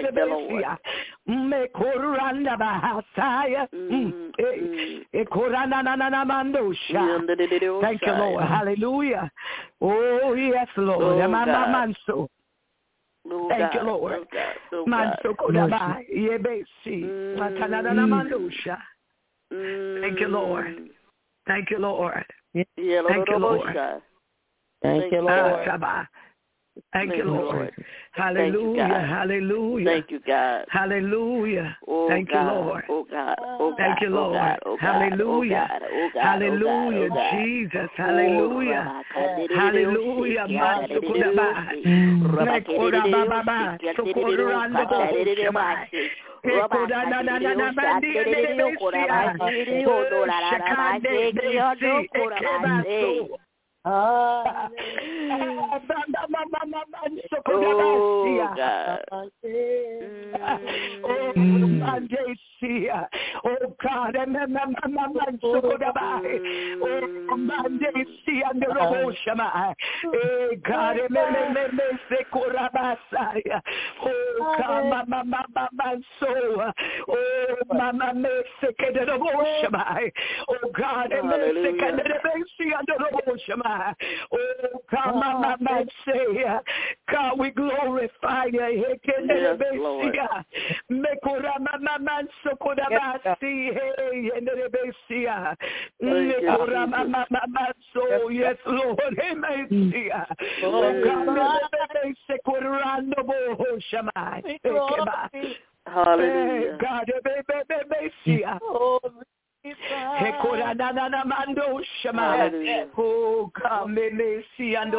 Thank you, Lord. Hallelujah. Oh, yes, Lord. Manso. Thank you, Lord. Manso Kodaba. Yebesi. Matanana Mandusha. Thank you, Lord. Thank you, Lord. Thank you, Lord. Thank you, Lord. Thank you, Lord. Hallelujah. Hallelujah. Thank you, God. Hallelujah. Oh, thank you, Lord. Oh, God. Oh, God. Thank you, Lord. Hallelujah. Hallelujah, Jesus. Hallelujah. Hallelujah. Oh, God. Oh, God, we glorify you. Yes, Lord. Yes, Lord. Hallelujah. God, oh, come, see and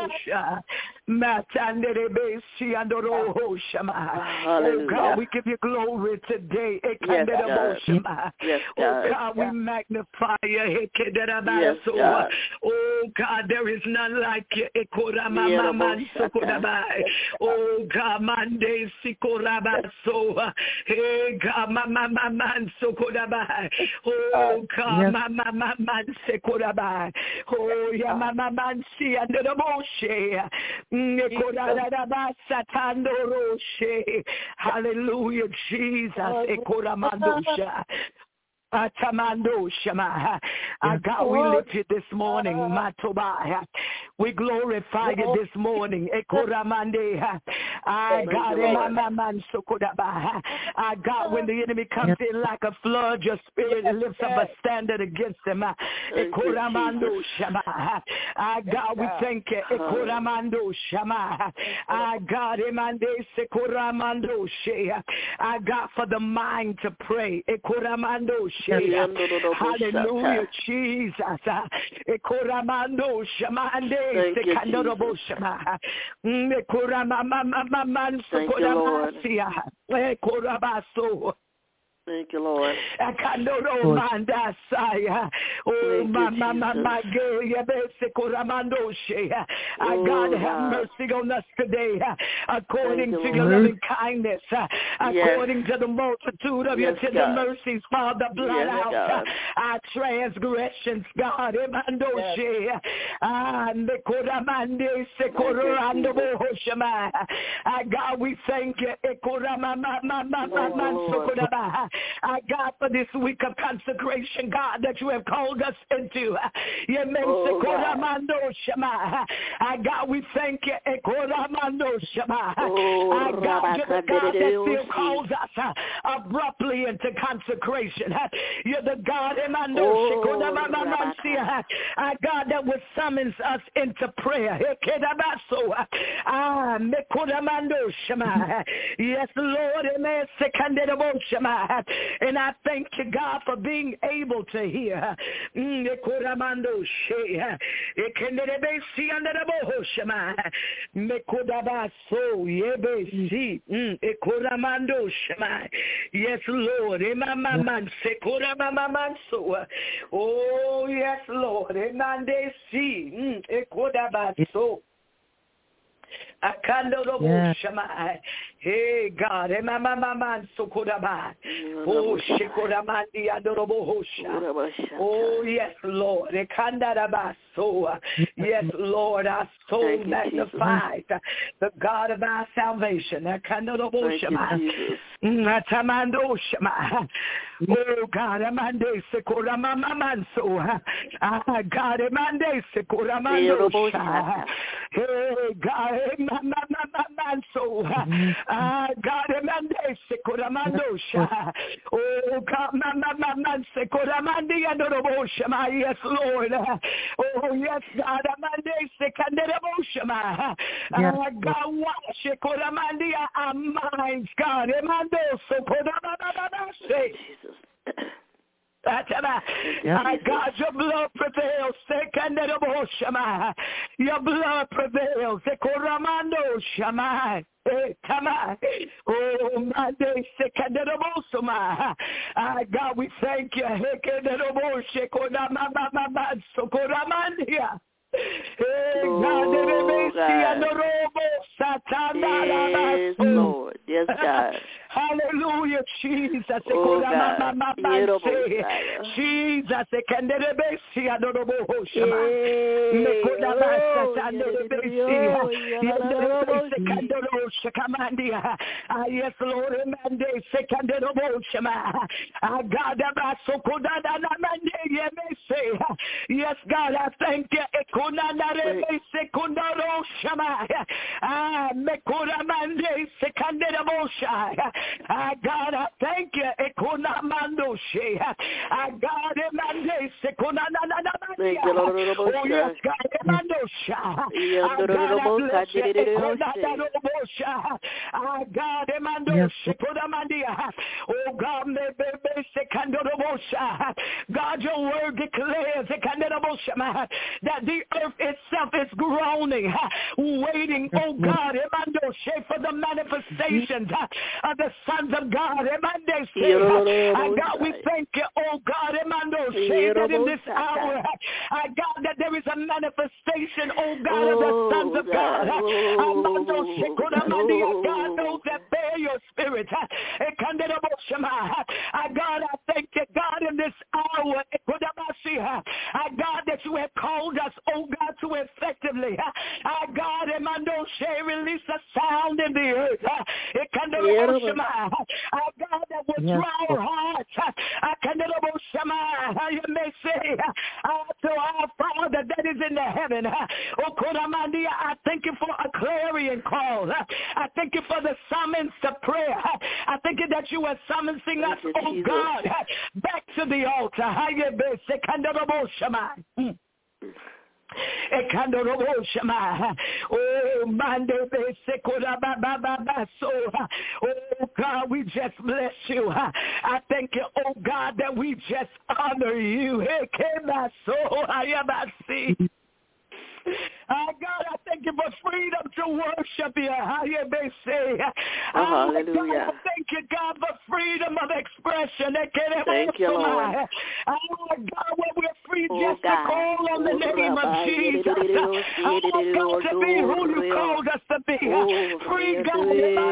oh, God, we give you glory today. Yes, God. Yes, God. Oh, God, we magnify you. Yes, God. Oh, God, there is none like you. Oh, God, Mande Sikorabaso. Hey, God, Mama Sokodabai. Oh, God, Mama Sekodabai. Oh, ya Mama Mansi and the Moshe. Hallelujah, Jesus. Ekoramandosha. Atamando Shama. God, we lift you this morning, Matobaya. We glorify you this morning. Ekoramande. God, God, when the enemy comes in like a flood, your spirit lifts up a standard against him. Ekoramando Shama. God, we thank you. Ekoramando Shama. God, Emande Sekoramando Shea. God, for the mind to pray. Ekoramando. Hallelujah, Jesus. Ekoramando Shamande Sekandorobo Shama. Ekoramamaman Sokorabasia. Ekorabaso. Thank you, Lord. I can't know Manda Saya. Oh, my girl, God, have mercy on us today, according to your loving kindness, according to the multitude of your tender mercies, Father, blot out our transgressions, God. God, we thank you. God, for this week of consecration, God, that you have called us into. God, we thank you. God, you're the God that still calls us abruptly into consecration. You're the God, God, that would summons us into prayer. Yes, Lord. And I thank you, God, for being able to hear. Yes, Lord. Oh, yes, Lord. Hey God, oh yes, Lord, yes, Lord, our soul magnifies the God of our salvation. Oh God, hey God, God, oh God, yes, Lord. Oh yes, God, God, wash our minds, God. Jesus. God, your blood prevails. Your blood prevails. Come on. Oh, my day, God, we thank you. Yes, Lord. Yes, God. Hallelujah, Jesus. Oh, God. Jesus. Yes, Lord. Yes, God, I thank you. God, I thank you. God, oh, yes, God, God, your word declares that the earth itself is groaning, waiting, oh God, for the manifestations of the sons of God. God, we thank you, oh God, that in this hour, God, that there is a manifestation, oh God, of the sons of God. God, those that bear your spirit. God, I thank you, God, in this hour, God, that you have called us, oh God, to effectively, God, release a sound in the earth. God, that will draw our hearts. You may say, to our Father that is in the heaven. I thank you for a clarion call. I thank you for the summons to prayer. I thank you that you are summoning us, oh God, back to the altar. Oh, God, we just bless you. I thank you, oh God, that we just honor you. God, I thank you for freedom to worship you. How you may say. Hallelujah. God, I thank you, God, for freedom of expression. Thank you, Lord. God, when we're free just to call on the name of Jesus. God, to be who you called us to be. Free God,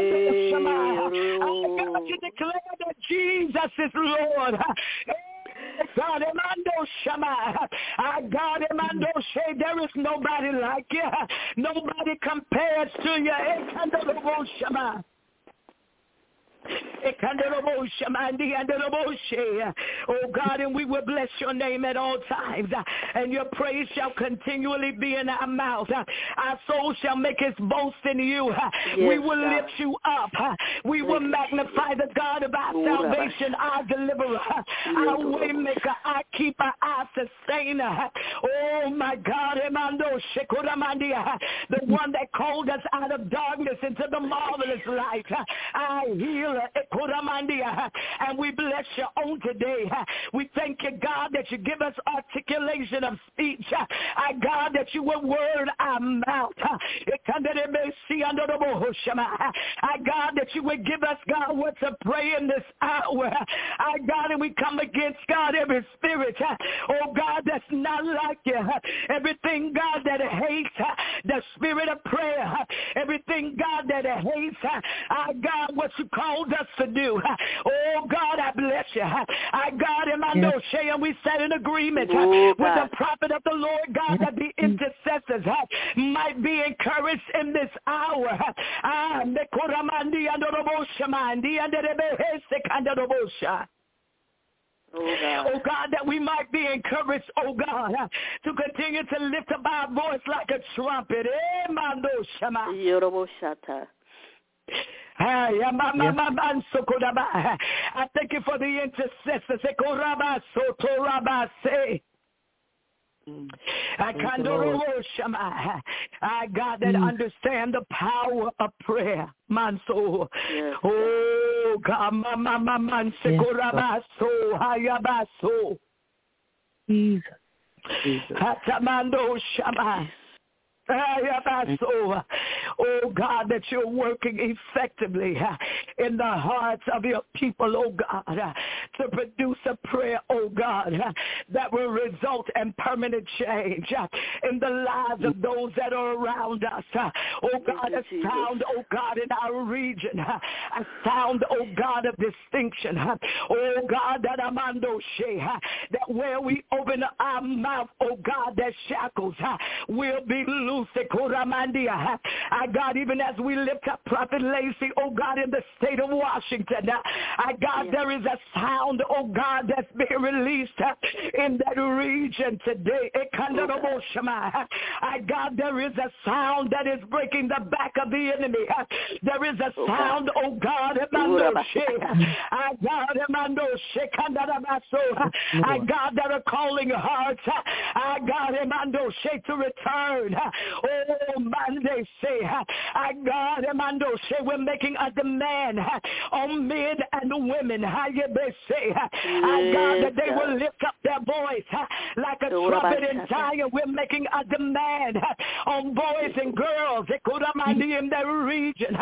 God, to declare that Jesus is Lord. God, there is nobody like you. Nobody compares to you. Oh God, and we will bless your name at all times, and your praise shall continually be in our mouth. Our soul shall make its boast in you. We will lift you up. We will magnify the God of our salvation, our deliverer, our way maker, our keeper, our sustainer. Oh my God, the one that called us out of darkness into the marvelous light, our healer. And we bless you on today. We thank you, God, that you give us articulation of speech. God, that you will word our mouth. God, that you would give us, God, what to pray in this hour. God, and we come against, God, every spirit, oh God, that's not like you. Everything, God, that hates the spirit of prayer. Everything, God, that hates, God, what you called us to do. Oh God, I bless you. God, in my nose, and we set an agreement with the prophet of the Lord God that the intercessors might be encouraged in this hour. Oh God, that we might be encouraged, oh God, to continue to lift up our voice like a trumpet. I thank you for the intercessors. God, that understand the power of prayer. Manso. Oh God, oh God, that you're working effectively in the hearts of your people, oh God, to produce a prayer, oh God, that will result in permanent change in the lives of those that are around us. Oh God, a sound, oh God, in our region, a sound, oh God, of distinction. Oh God, that Amando Shea, that where we open our mouth, oh God, that shackles will be loose. God, even as we lift up Prophet Lacey, oh God, in the state of Washington, God, there is a sound, oh God, that's being released in that region today. God, there is a sound that is breaking the back of the enemy. There is a sound, oh God, God, that are calling hearts, God, to return. Oh, Monday say, God, we're making a demand on men and women. God, that they will lift up their voice like a trumpet in Zion. We're making a demand on boys and girls in their region.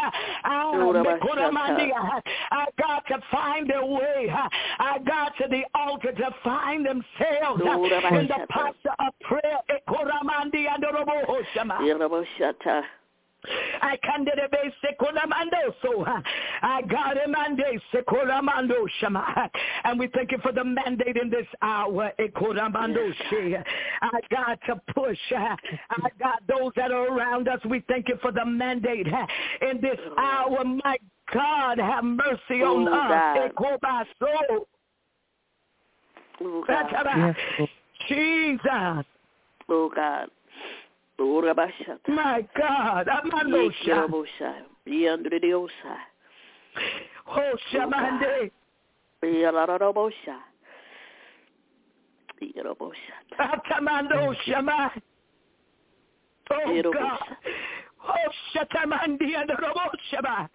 God, to find their way. God, to the altar, to find themselves in the posture of prayer. I can and we thank you for the mandate in this hour. I got to push. I got those that are around us. We thank you for the mandate in this hour. My God, have mercy on us. Jesus. Oh God. My God, Amandosha. Oh, Shamande. Atamando Shama. Oh God. Oh Shatamandi and Robo Shama.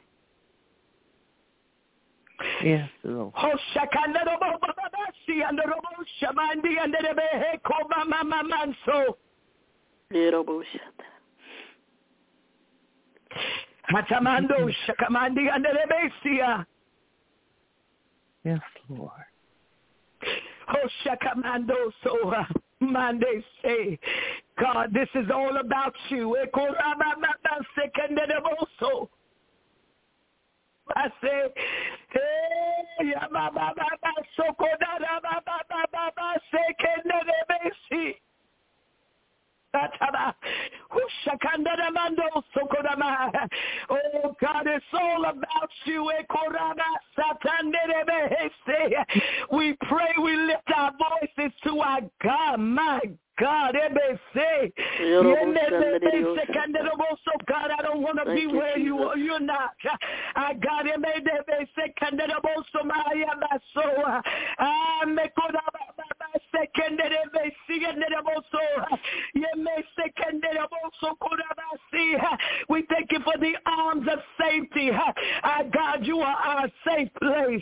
Yes, Lord. Oh Shakanda Robo Babashi and Robo Shamandi and the Behe Koma Mama Manso. Hatamando shakamandi anderebesia. Yes, Lord. Oh, shakamando so Mande say, God, this is all about you. I say, hey, oh God, it's all about you. We pray, we lift our voices to our God, my God, God, I don't want to be where you are. You're not. I got him. We thank you for the arms of safety. God, you are our safe place.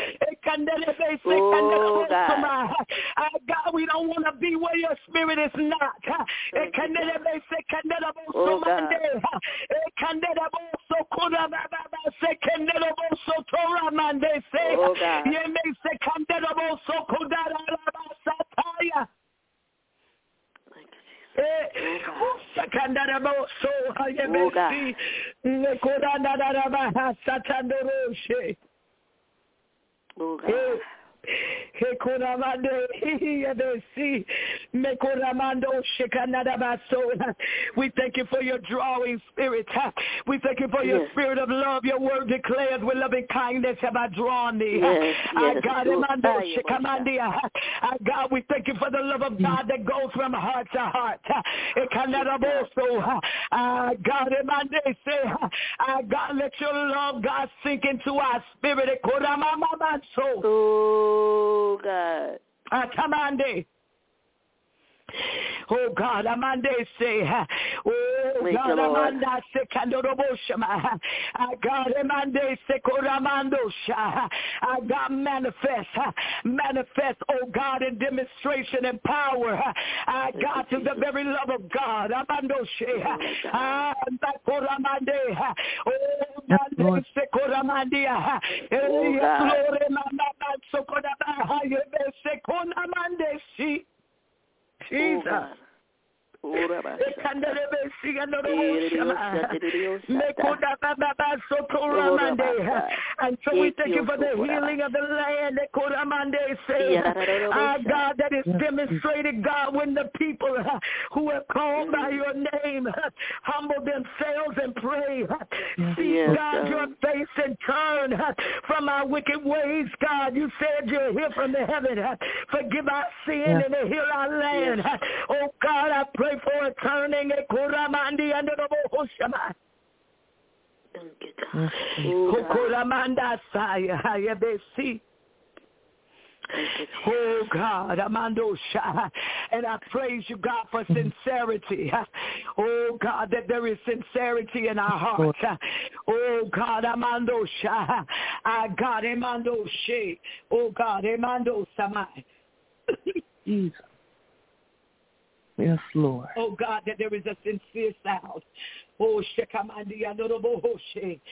Oh, God, we don't want to be where your spirit is not. Oh, God. We thank you for your drawing spirit. We thank you for your spirit of love. Your word declares with loving kindness have I drawn thee. God, we thank you for the love of God that goes from heart to heart. God, let your love, God, sink into our spirit. Oh, God. Atamande. Oh God, Amande say, oh God, Amanda say, Kandoroboshama, God, Amande say, Koramandosha, God, manifest, oh God, in demonstration and power, God, to the very love of God, Amandoshe, Koramande, oh God, say, Koramandia, oh God, Jesus. And so we thank you for the healing of the land. God, that is demonstrated, God, when the people who are called by your name humble themselves and pray, seek, God, your face and turn from our wicked ways. God, you said you'll hear from the heaven, forgive our sin and heal our land. Oh God, I pray for a turning. Oh God, Amando Shah, and I praise you, God, for sincerity. Oh God, that there is sincerity in our hearts. Oh God, Amando Shah, I God, Amando She, oh God, Amando Samai. Jesus. Yes, Lord. Oh God, that there is a sincere sound. Oh Shekamandi Andoroboshe.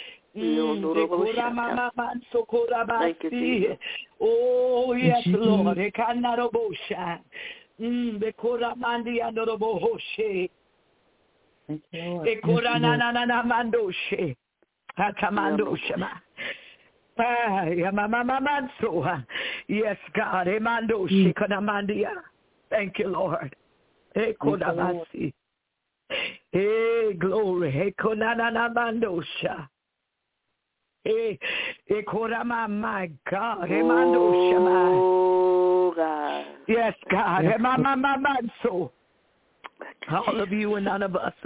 Oh yes, Lord. Ekanarobosha. Bekoramandi Andoroboshe. Ekoranana Mandoshe. Atamandoshema. Yes, God. Emandoshe Kanamandia. Thank you, Lord. Hey, Kodabasi. Hey, glory. Hey, Konanamandosha. Hey, Kodama, my God. Hey, Mandosha. Oh, God. Yes, God. Hey, Mama, all of you and none of us.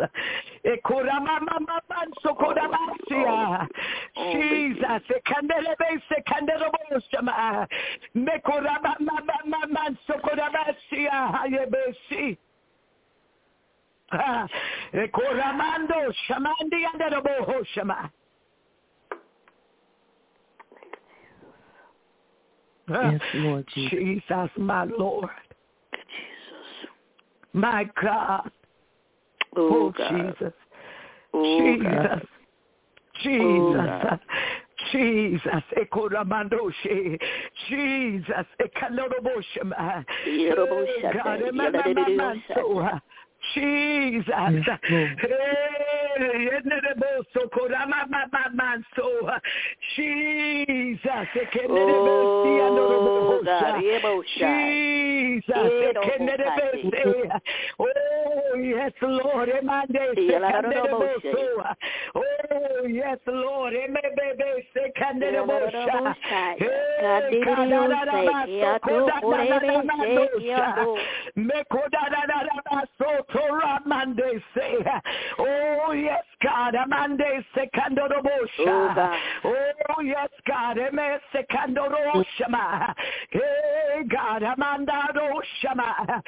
Jesus. Yes, Lord Jesus. Jesus, my Lord. My God. Oh, Jesus. Jesus. Jesus. Jesus, Ekoramandoshe, Jesus, Ekanoroboshama, God, Jesus, Jesus, oh yes, Lord, oh yes, Lord, oh yes, God, Amande Secandorobosha. Oh yes, God, Eme Secandoroshama. Hey God, Amandado Shama.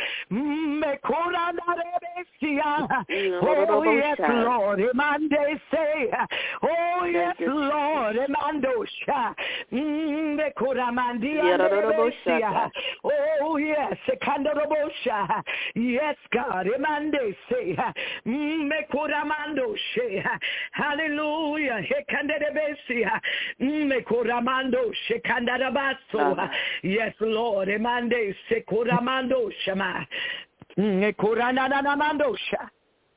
Mekorandarebesia. Oh yes, Lord, Amande say. Oh yes, Lord, Amandosha. Mekoramandia. Oh yes, Secandorobosha. Yes, God, Amande say. Mekoramando she. Hallelujah. Hekandebesia. Mekoramando she kandarabaso. Yes, Lord. Emande sekoramando shama. Mekorananamando sha.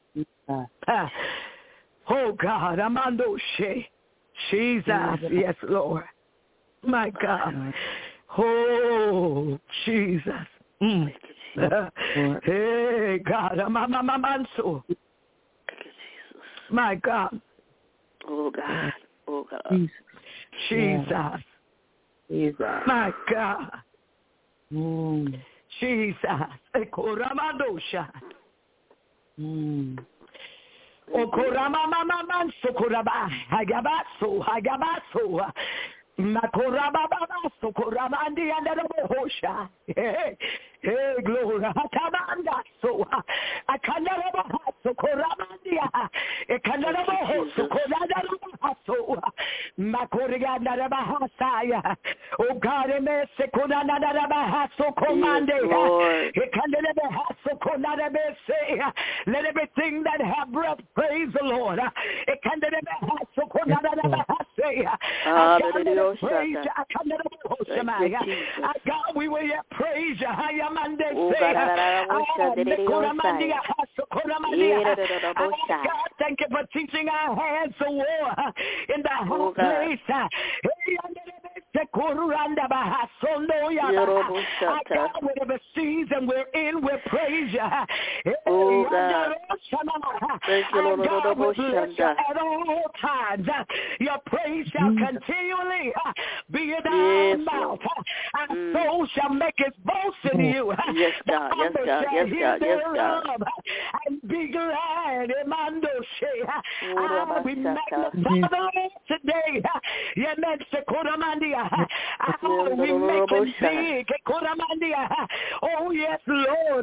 Oh God, amando she. Jesus. Yes, Lord. My God. Oh Jesus. Hey God, amamanso. My God. Oh God. Oh God. Jesus. My God. Jesus. Ekoramadosha. Okoramamamanso koraba. Hagabaso. Makorababaso koramandi and the bohosha. Hey, glory. Hatamanda so. I can't so koramandia. I can't so koranadabaso. Makorianda bahasaya. Oh God, emese konanadabaso komande. So let everything that have breath praise the Lord. So praise God, we will yet praise you. God, thank you for teaching our hands to war in the whole place. Whatever season we're in, we praise you. Oh God. Thank you, Lord. God, we bless you at all times. Your praise shall continually be in our mouth. Our soul shall make its boast in you. Yes, God. Yes, God. Yes, God. Yes, God. And be glad. We magnify the Lord today. We make it big. Oh, yes, Lord.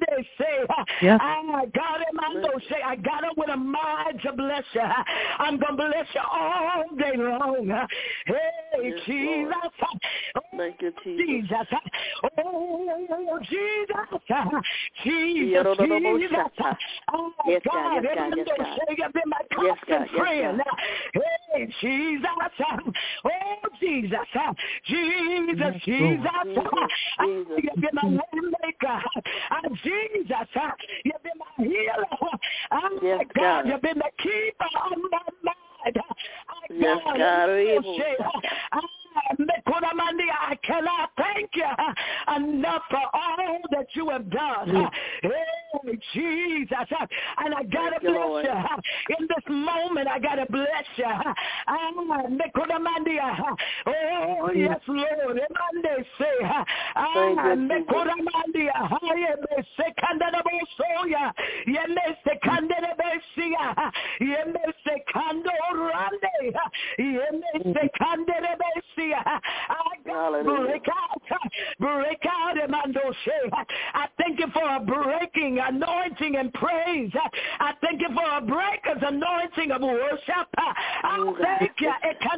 I got it with a mind to bless you. I'm going to bless you all day long. Hey, yes, Jesus. Thank you, Jesus. Oh, Jesus. Jesus. Yes, Oh, yes, God. Yes, God. You've been my constant friend. Hey, Jesus. Oh, Jesus. Jesus. You've been my way maker. Jesus. You've been my healer. Yes, God. You've been the keeper of my mind. Yes, God. I cannot thank you enough for all that you have done. Hey, Jesus. And I got to bless you. In this moment, I got to bless you. Oh, yes, Lord. Break out, I thank you for a breaking anointing and praise. I thank you for a breaker's anointing of worship. I thank you.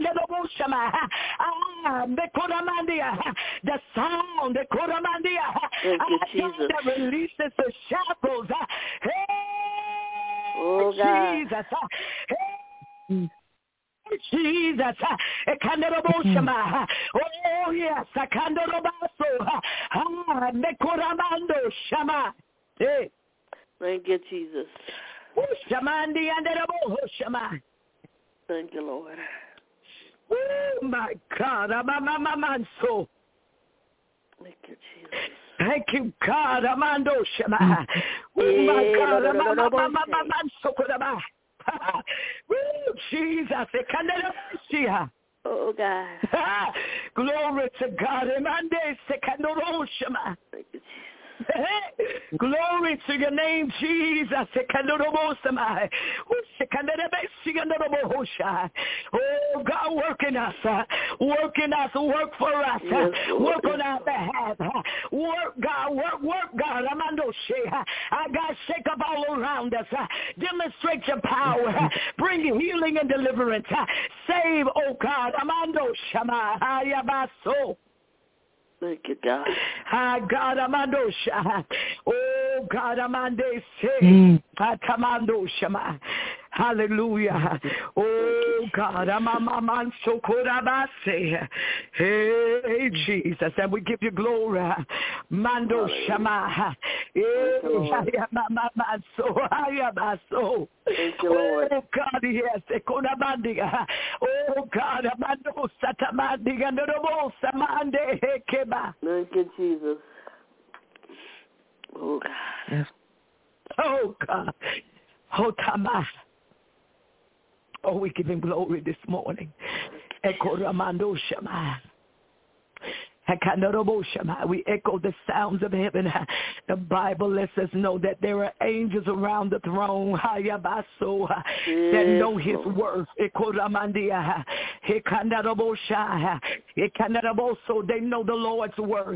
The sound, thank you, Jesus. that releases the shackles. Hey, Oh, God. Jesus. Jesus. Oh, yes. Thank you, Jesus. Thank you, Lord. Oh, my God. Thank you, Jesus. Thank you, God. Amando Shema. Oh, my God. Jesus. Oh, God. Glory to God. Thank you, Jesus. Glory to your name, Jesus. Oh, God, work in us. Work in us. Work for us. Yes, work on our behalf. Work, God. Work, God. God, shake up all around us. Demonstrate your power. Bring healing and deliverance. Save, oh God. Amando Shama. Ayabaso. Thank you, God. God, Amandosha. Oh, God, Amande say. Atamando Shama. Hallelujah. Oh, God. Amaman Sokorabase. Hey, Jesus. And we give you glory. Mando Shama. Thank you, Lord. Oh, God, yes. Oh, God. Amando Satamandi and the Samande Hekeba. Thank you, Jesus. Oh, God. Yes. Oh, God. Oh, Tamas. Oh, we give him glory this morning. Ekoramando Shama. We echo the sounds of heaven. The Bible lets us know that there are angels around the throne that know his worth. So they know the Lord's worth.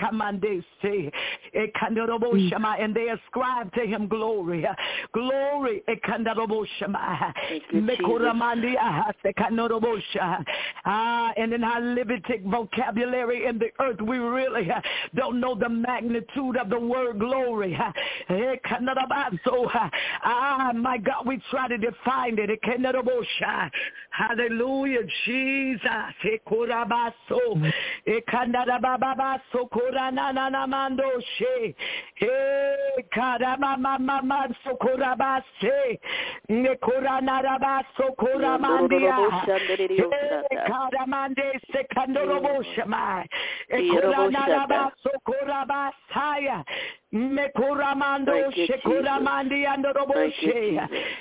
And they ascribe to him glory. Glory. And in our Levitic vocabulary in the earth, we really don't know the magnitude of the word glory. So, my God, we try to define it. Hallelujah, Jesus. Mekoramando Shekuramandi and Roboshe.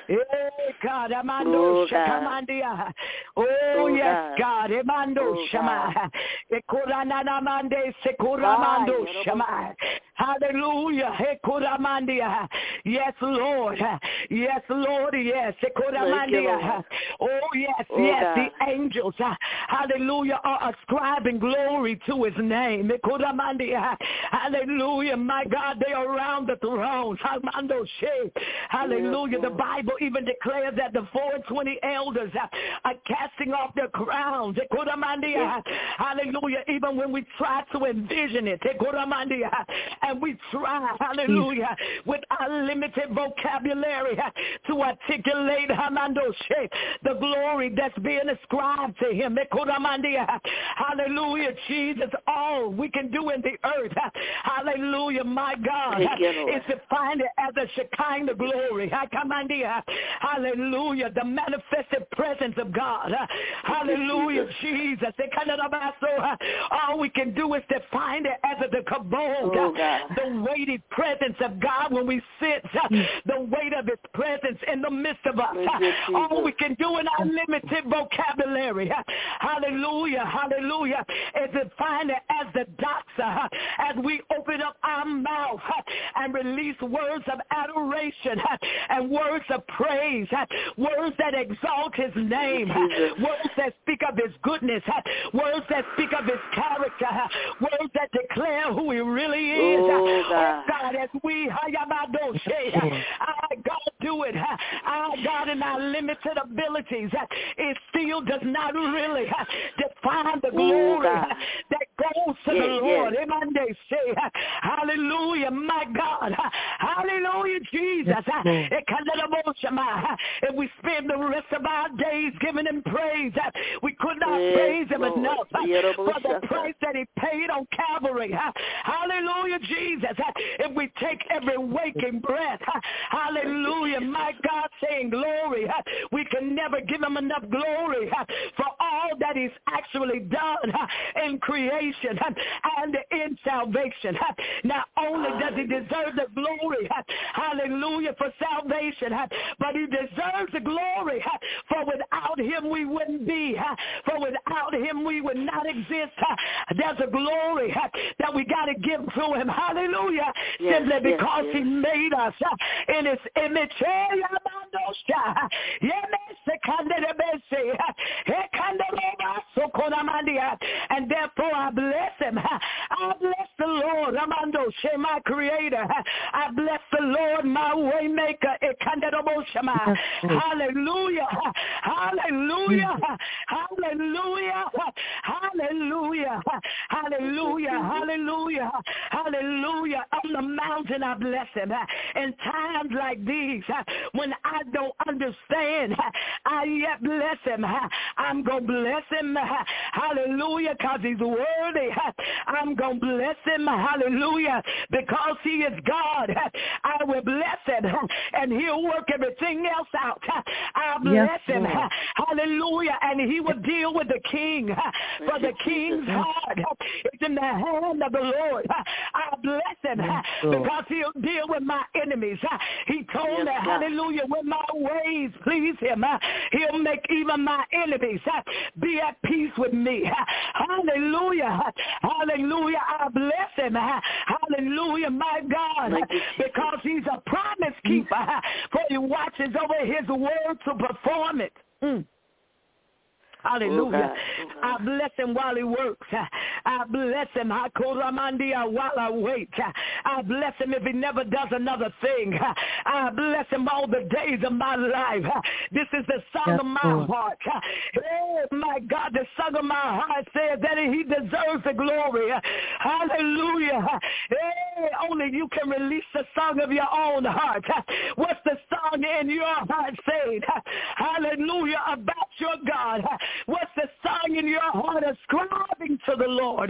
Karamando Shekamandia. Oh, yes, God. Emando Shama. Ekoranamande Sekuramando Shama. Hallelujah. Ekoramandia. Yes, Lord. Yes, Lord. Yes. Ekoramandia. Oh, yes, yes. The angels, hallelujah, are ascribing glory to his name. Ekoramandia. Hallelujah. My God, they are around the throne. Hallelujah. The Bible even declares that the 420 elders are casting off their crowns. Hallelujah. Even when we try to envision it, and we try, hallelujah, with our limited vocabulary to articulate the glory that's being ascribed to him. Hallelujah, Jesus. All we can do in the earth, hallelujah, my God, is to find it as a Shekinah glory. Hallelujah, the manifested presence of God. Hallelujah, Jesus. All we can do is to find it as the kabod, the weighty presence of God when we sit, the weight of his presence in the midst of us. All we can do in our limited vocabulary, hallelujah, hallelujah, is to find it as the doxa, as we open up our mouth and release words of adoration and words of praise, words that exalt his name, words that speak of his goodness, words that speak of his character, words that declare who he really is. Oh God, as we, God, do it. God, in our limited abilities, it still does not really define the glory that goes to the Lord. Hallelujah, my God. Hallelujah, Jesus. If we spend the rest of our days giving him praise, we could not praise him enough for the price that he paid on Calvary. Hallelujah, Jesus. If we take every waking breath, hallelujah, my God, saying glory, we can never give him enough glory for all that he's actually done in creation and in salvation. Not only does he deserve the glory, hallelujah, for salvation, but he deserves the glory, for without him we wouldn't be, for without him we would not exist. There's a glory that we got to give to him, hallelujah, simply because he made us in his image. And therefore I bless him. I bless the Lord, my creator. I bless the Lord, my way maker. Hallelujah. Hallelujah. Hallelujah. Hallelujah. Hallelujah. Hallelujah. Hallelujah. On the mountain I bless him. In times like these, when I don't understand, I yet bless him. I'm going to bless him. Hallelujah, because he's worthy. I'm going to bless him. Hallelujah, because he is God. I will bless him, and he'll work everything else out. I'll bless him. Hallelujah, and he will deal with the king. For the king's heart is in the hand of the Lord. I'll bless him because he'll deal with my enemies. He told me, hallelujah, when my ways please him, he'll make even my enemies be at peace with me. Hallelujah. Hallelujah. I bless him. Hallelujah, my God, because he's a promise keeper, for he watches over his word to perform it. Hallelujah. I bless him while he works. I bless him while I wait. I bless him if he never does another thing. I bless him all the days of my life. This is the song of my heart. Oh, my God, the song of my heart says that he deserves the glory. Hallelujah. Hey, only you can release the song of your own heart. What's the song in your heart saying? Hallelujah, about your God. What's the song in your heart ascribing to the Lord?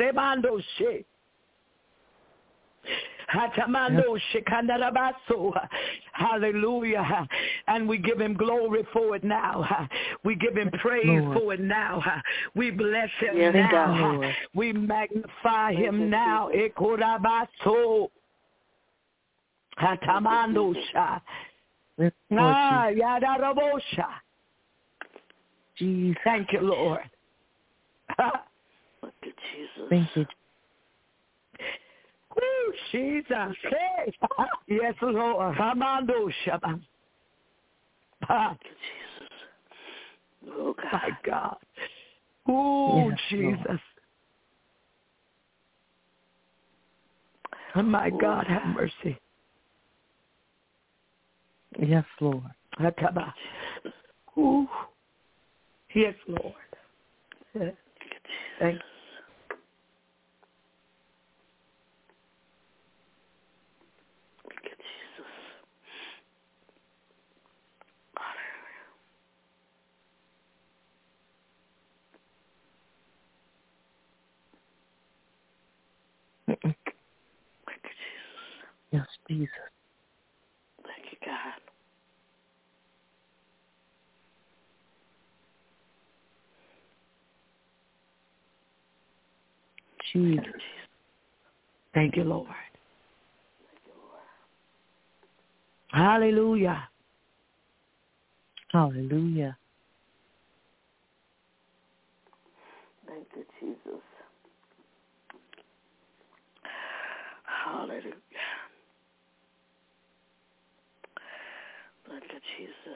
Hallelujah. And we give him glory for it now. We give him praise for it now. We bless him now. We magnify him now. Jesus. Thank you, Lord. Thank you, Jesus. Thank you. Woo, Jesus. Hey. Yes, Lord. Hamando Shabbat. Thank you, Jesus. Oh, God. My God. Oh, yes, Jesus. Lord. Oh, my God, have mercy. Yes, Lord. Ooh. Yes, Lord. Yes. Thank you. Thank you, Jesus. Thank you, Jesus. Yes, Jesus. Thank you, God. Jesus. Thank you, Lord. Hallelujah. Hallelujah. Thank you, Jesus. Hallelujah. Thank you, Jesus.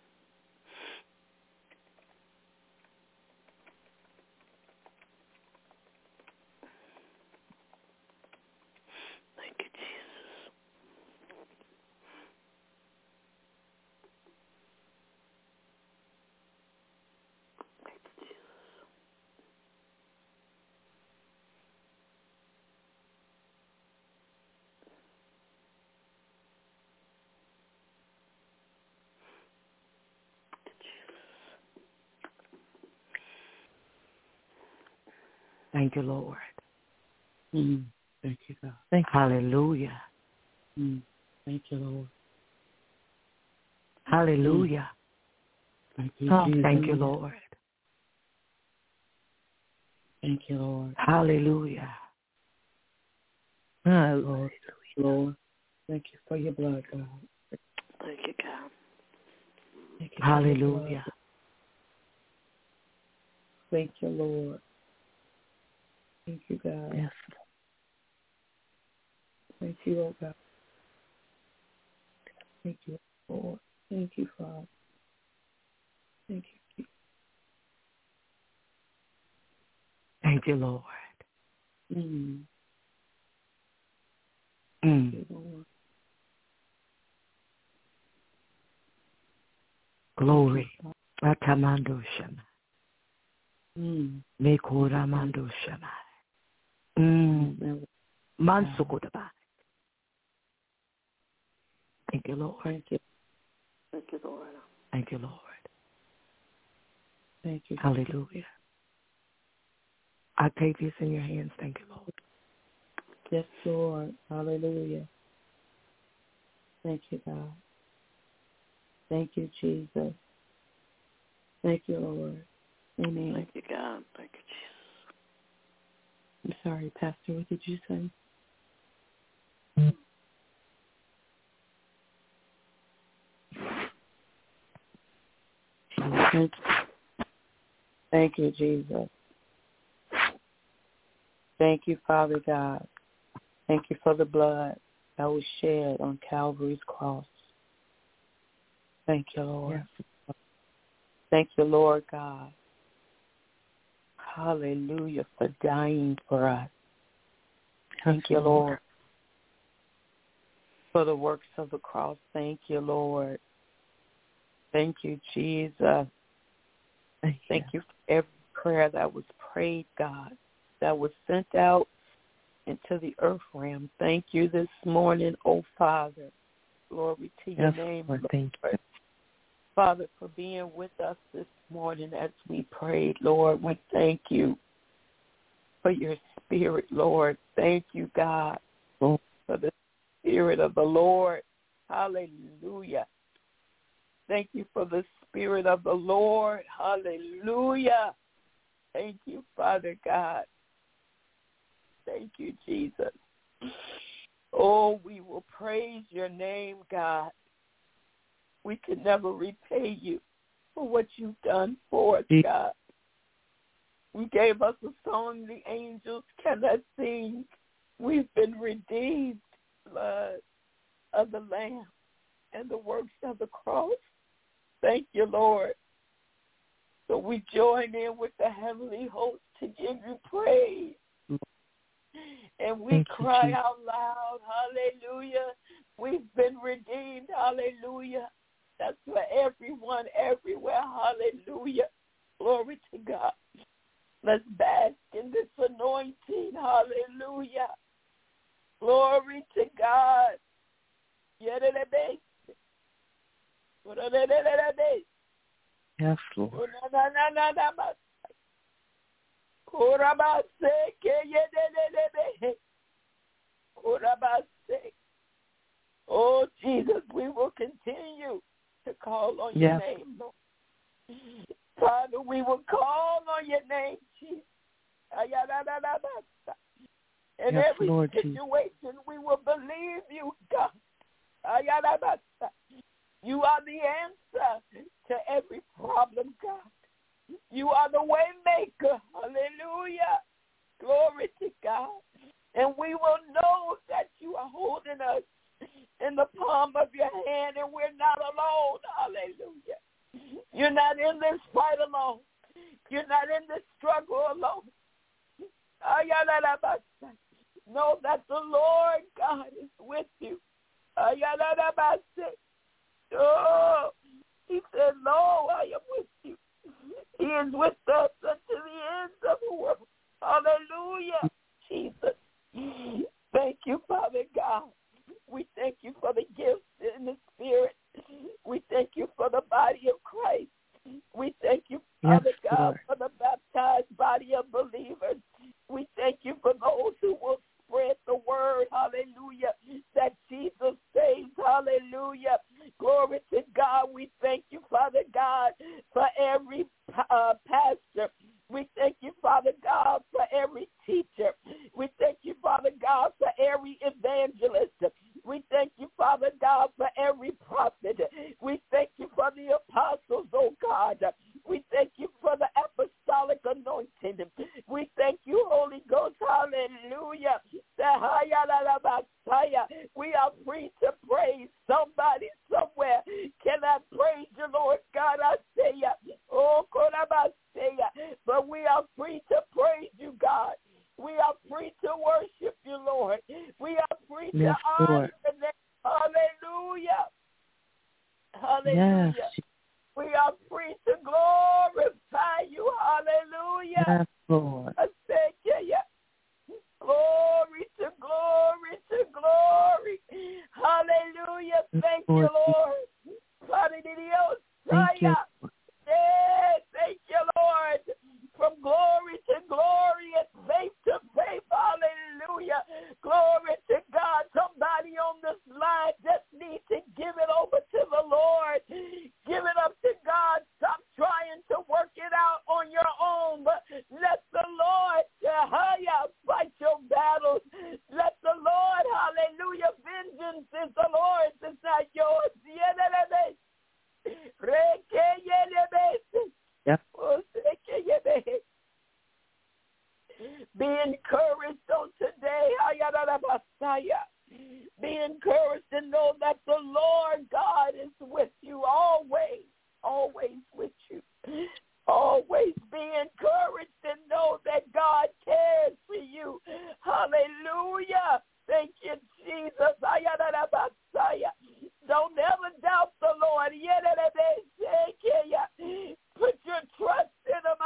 Thank you, Jesus. Thank you, Jesus. Thank you, Lord. Thank you, God. Thank you. Hallelujah. Thank you, Lord. Hallelujah. Thank you, Jesus. Thank you, Lord. Thank you, Lord. Hallelujah. Lord. Lord. Thank you for your blood, God. Thank you, God. Thank you. Hallelujah. Thank you, Lord. Thank you, God. Yes. Thank you, oh God. Thank you, Lord. Thank you, Father. Thank you. Thank you, Lord. Thank you, Lord. Glory. Atamando Shama. Mekora Mando Shama. Mansukodaba. Thank you, Lord. Thank you. Thank you, Lord. Thank you, Lord. Thank you. Hallelujah. I take this in your hands. Thank you, Lord. Yes, Lord. Hallelujah. Thank you, God. Thank you, Jesus. Thank you, Lord. Amen. Thank you, God. Thank you, Jesus. I'm sorry, Pastor. What did you say? Thank you, Jesus. Thank you, Father God. Thank you for the blood that was shed on Calvary's cross. Thank you, Lord. Yes. Thank you, Lord God. Hallelujah, for dying for us. Thank you, Lord, for the works of the cross. Thank you, Lord. Thank you, Jesus. Thank you for every prayer that was prayed, God, that was sent out into the earth realm. Thank you this morning, oh Father. Glory to your name, Lord. Thank you. Father, for being with us this morning as we prayed, Lord. We thank you for your spirit, Lord. Thank you, God, for the spirit of the Lord. Hallelujah. Thank you for the spirit of the Lord. Hallelujah. Thank you, Father God. Thank you, Jesus. Oh, we will praise your name, God. We can never repay you for what you've done for us, God. You gave us a song the angels cannot sing. We've been redeemed, blood of the Lamb and the works of the cross. Thank you, Lord. So we join in with the heavenly host to give you praise. And we cry out loud, hallelujah. We've been redeemed, hallelujah. That's for everyone, everywhere, hallelujah. Glory to God. Let's bask in this anointing, hallelujah. Glory to God. Yes, Lord. Oh, Jesus, we will continue to call on your name, Lord. Father, we will call on your name, Jesus. In every Lord, situation, Jesus. we will believe you, God. You are the answer to every problem, God. You are the way maker. Hallelujah. Glory to God. And we will know that you are holding us in the palm of your hand and we're not alone. Hallelujah. You're not in this fight alone. You're not in this struggle alone. Know that the Lord God is with you. Oh, he said, "Lo, I am with you." He is with us unto the ends of the world. Hallelujah, Jesus. Thank you, Father God. We thank you for the gifts in the Spirit. We thank you for the body of Christ. We thank you, Father God, for the baptized body of believers. We thank you, Holy Ghost. Hallelujah. We are free to praise somebody somewhere. Can I praise you, Lord God? I say ya. Oh, could I say ya? But we are free to praise you, God. We are free to worship you, Lord. We are free to honor your name. Hallelujah. Hallelujah. Yes. We are free to glorify you. Hallelujah. Yes, Lord. I thank you. Glory to glory to glory. Hallelujah. Thank you, Lord. Thank you. Yes, thank you, Lord. From glory to glory and faith to faith. Hallelujah. Glory to God. Somebody on this line just needs to give it over to the Lord. Give it up to God. Stop trying to work it out on your own, but let the Lord fight your battles. Let the Lord, hallelujah, vengeance is the Lord's. It's not yours. Yep. Be encouraged on today. Be encouraged and know that the Lord God is with you always, always with you. Always be encouraged and know that God cares for you. Hallelujah. Thank you, Jesus. Don't ever doubt the Lord. Put your trust in him.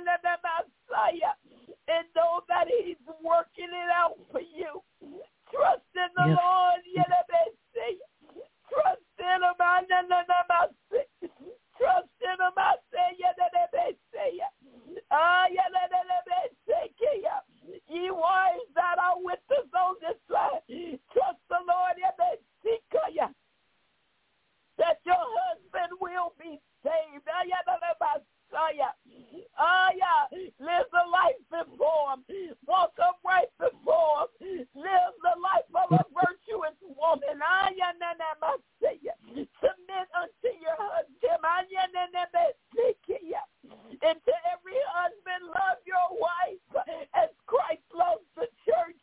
And know that he's working it out for you. Trust in the Lord. Trust in him. Trust in him. Ye wives that are with us on this line, trust the Lord. That your husband will be saved. Live the life before him. Walk upright before him. Live the life of a virtuous woman. Submit unto your husband. And to every husband, love your wife as Christ loves the church.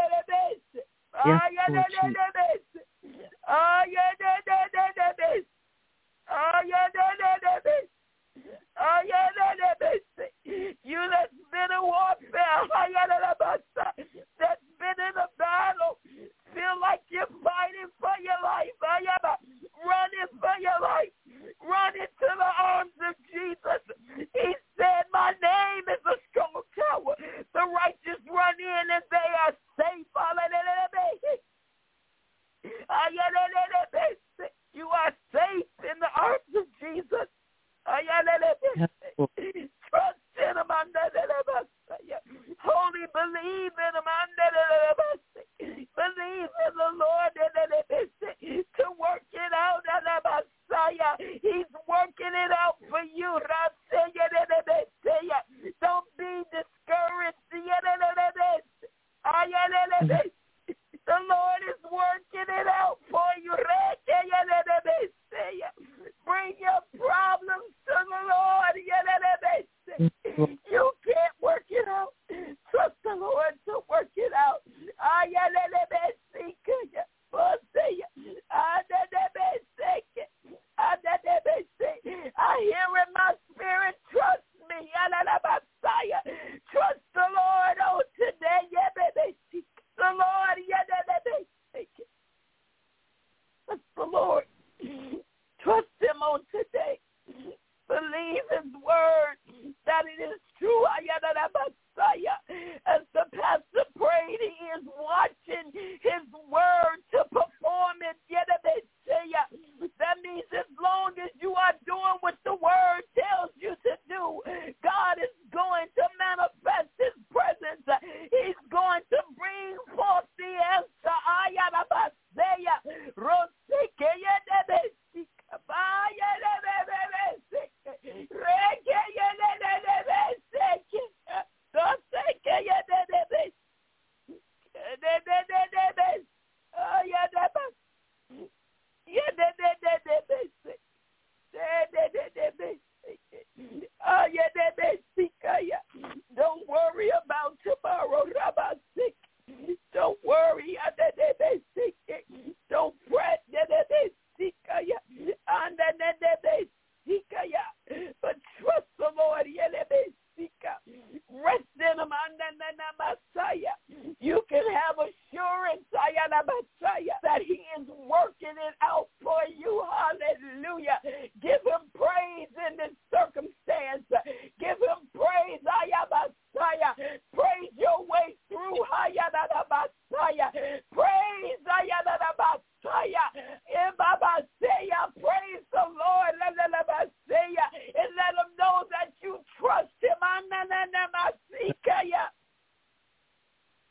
You that's been in warfare, that's been in a battle, feel like you're fighting for your life, running for your life, run into the arms of Jesus. He said, my name is a strong tower. The righteous run in and they are safe. You are safe in the arms of Jesus. Trust in him. Holy believe in him. Believe in the Lord to work it out. He's working it out for you. Don't be discouraged. The Lord is working it out for you. Bring your problems to the Lord. You can't work it out. Trust the Lord to work it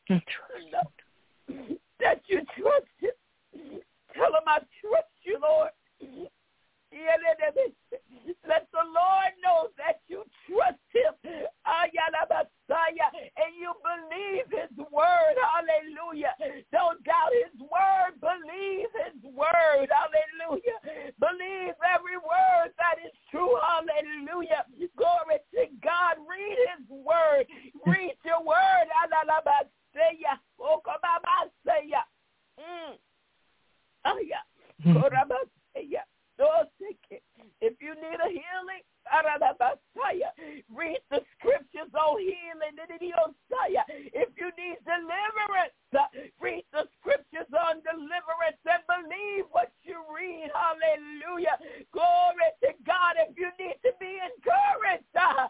that you trust him. Tell him I trust you, Lord. Let the Lord know that you trust him. And you believe his word. Hallelujah. Don't doubt his word. Believe his word. Hallelujah. Believe every word that is true. Hallelujah. Glory to God. Read his word. Read your word. If you need a healing, read the scriptures on healing. If you need deliverance, read the scriptures on deliverance and believe what you read. Hallelujah. Glory to God. If you need to be encouraged,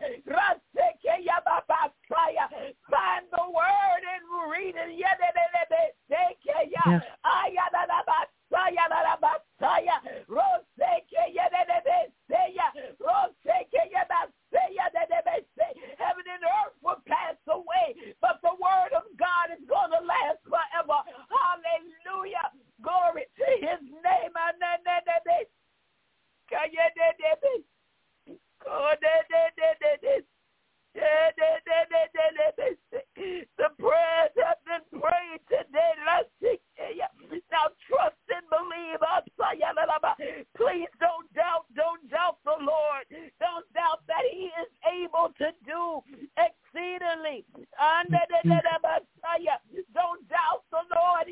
find the word and read it. Heaven and earth will pass away, but the word of God is going to last forever. Hallelujah. Glory to his name. The prayers have been prayed today. Now trust and believe. Please don't doubt the Lord. Don't doubt that he is able to do exceedingly. Don't doubt the Lord.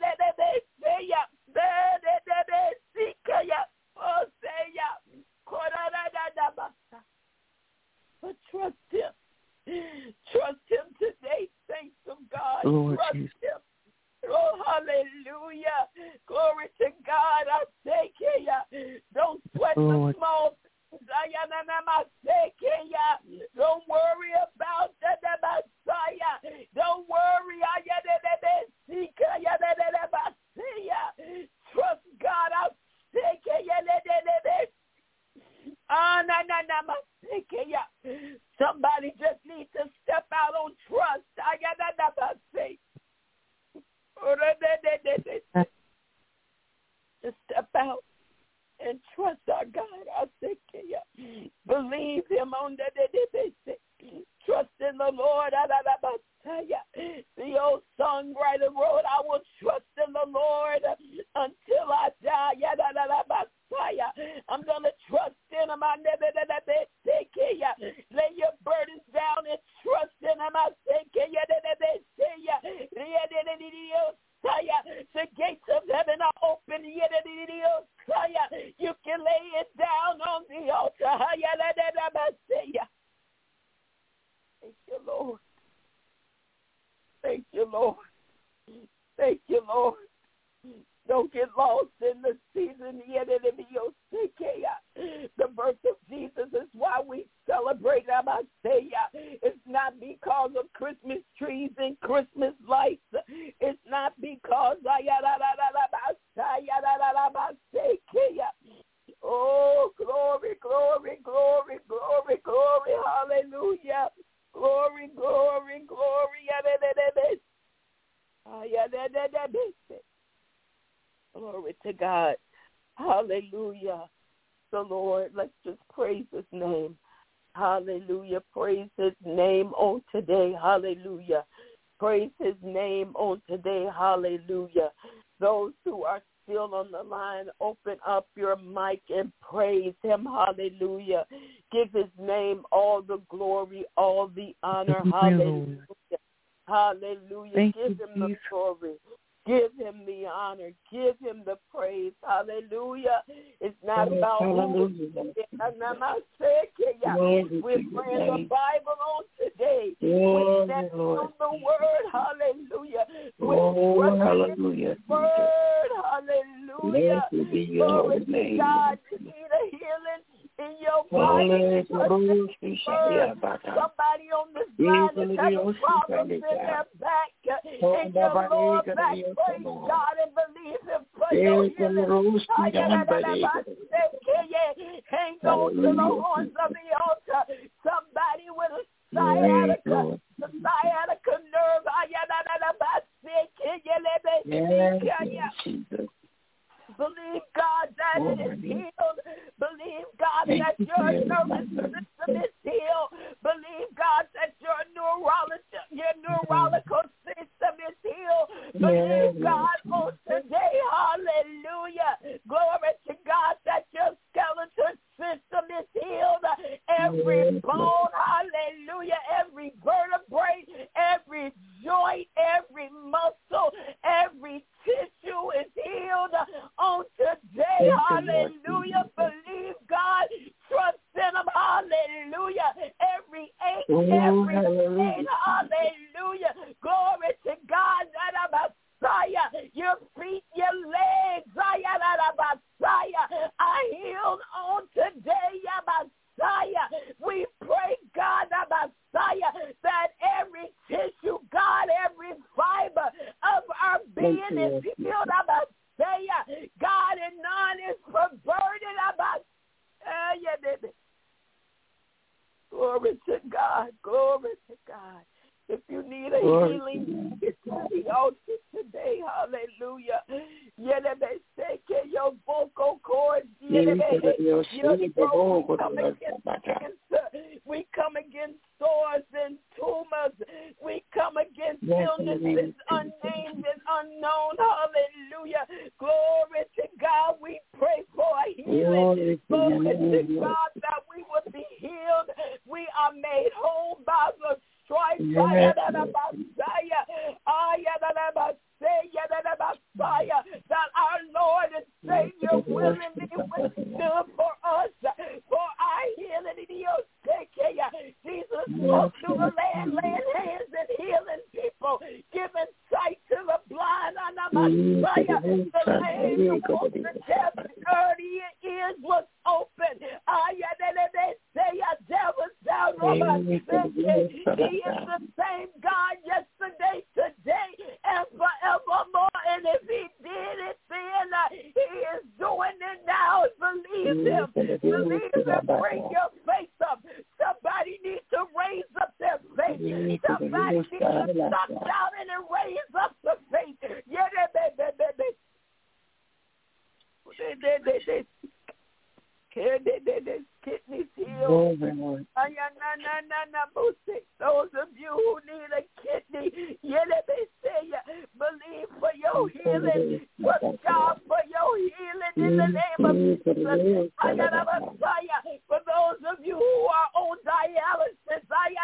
But trust him. Trust him today, saints of God. Lord Trust Jesus. him. Oh, hallelujah. Glory to God. I say, don't sweat the small things. Don't worry about the Messiah. Don't worry. Trust God. I'll take somebody just needs to step out on trust. Just step out and trust our God. Believe him on the trust in the Lord. The old songwriter wrote, I will trust in the Lord until I die. I'm going to trust in him. Lay your burdens down and trust in him. The gates of heaven are open. You can lay it down on the altar. Thank you, Lord. Thank you, Lord. Thank you, Lord. Don't get lost in the season. The birth of Jesus is why we celebrate. It's not because of Christmas trees and Christmas lights. It's not because oh, glory, glory, glory, glory, glory. Hallelujah. Glory, glory, glory. Glory to God. Hallelujah. The Lord, let's just praise his name. Hallelujah. Praise his name on today. Hallelujah. Praise his name on today. Hallelujah. Those who are still on the line, open up your mic and praise him. Hallelujah. Give his name all the glory, all the honor. Hallelujah. Hallelujah. Give him the glory. Give him the honor. Give him the praise. Hallelujah. It's not about who. We're praying the Bible on today. We're standing on the word. Hallelujah. Hallelujah. Word. Hallelujah. Glory to God. You need a healing in your body. Somebody on this line is having problems in their back, in your lower back. Praise God and believe him for your healing. Hang on to the horns of the altar. Somebody with a sciatica nerve, Jesus. Believe, God, that it is healed. Believe, God, that your nervous system is healed. Believe, God, that your neurological system is healed. Believe, God, on today, hallelujah. Glory to God, that your skeletal system is healed. Every bone, hallelujah, every vertebrae, every joint, every muscle, every tissue is healed on today. Hallelujah. Believe God. Trust in him. Hallelujah. Every ache, every pain. Hallelujah. Glory to God. Messiah. Your feet, your legs. Messiah. I healed on today. Messiah. We pray, God, Messiah, that every tissue, God, every fiber of our being is healed, Messiah. God, and none is perverted, Messiah. Glory to God. Glory to God. If you need a healing, it's to the altar today. Hallelujah. Your vocal cords, your throat, we come against sores and tumors. We come against illnesses unnamed and unknown. Hallelujah. Glory to God. We pray for a healing. Glory to God that we will be healed. We are made whole by the stripes. That our Lord and Savior willingly withstood for us, for our healing. Jesus walked through the land, laying hands and healing people, giving sight to the blind. The lame walked the deaf, early ears was open. He is the same God yesterday, today, and forevermore. And if he did it then, he is doing it now. Believe him. Believe him. Bring your faith up. Somebody needs to raise up their faith. Somebody needs to stop down and raise up the faith. Kidneys healed. Those of you who need a kidney, believe for your healing. Trust God for your healing in the name of Jesus. For those of you who are on dialysis,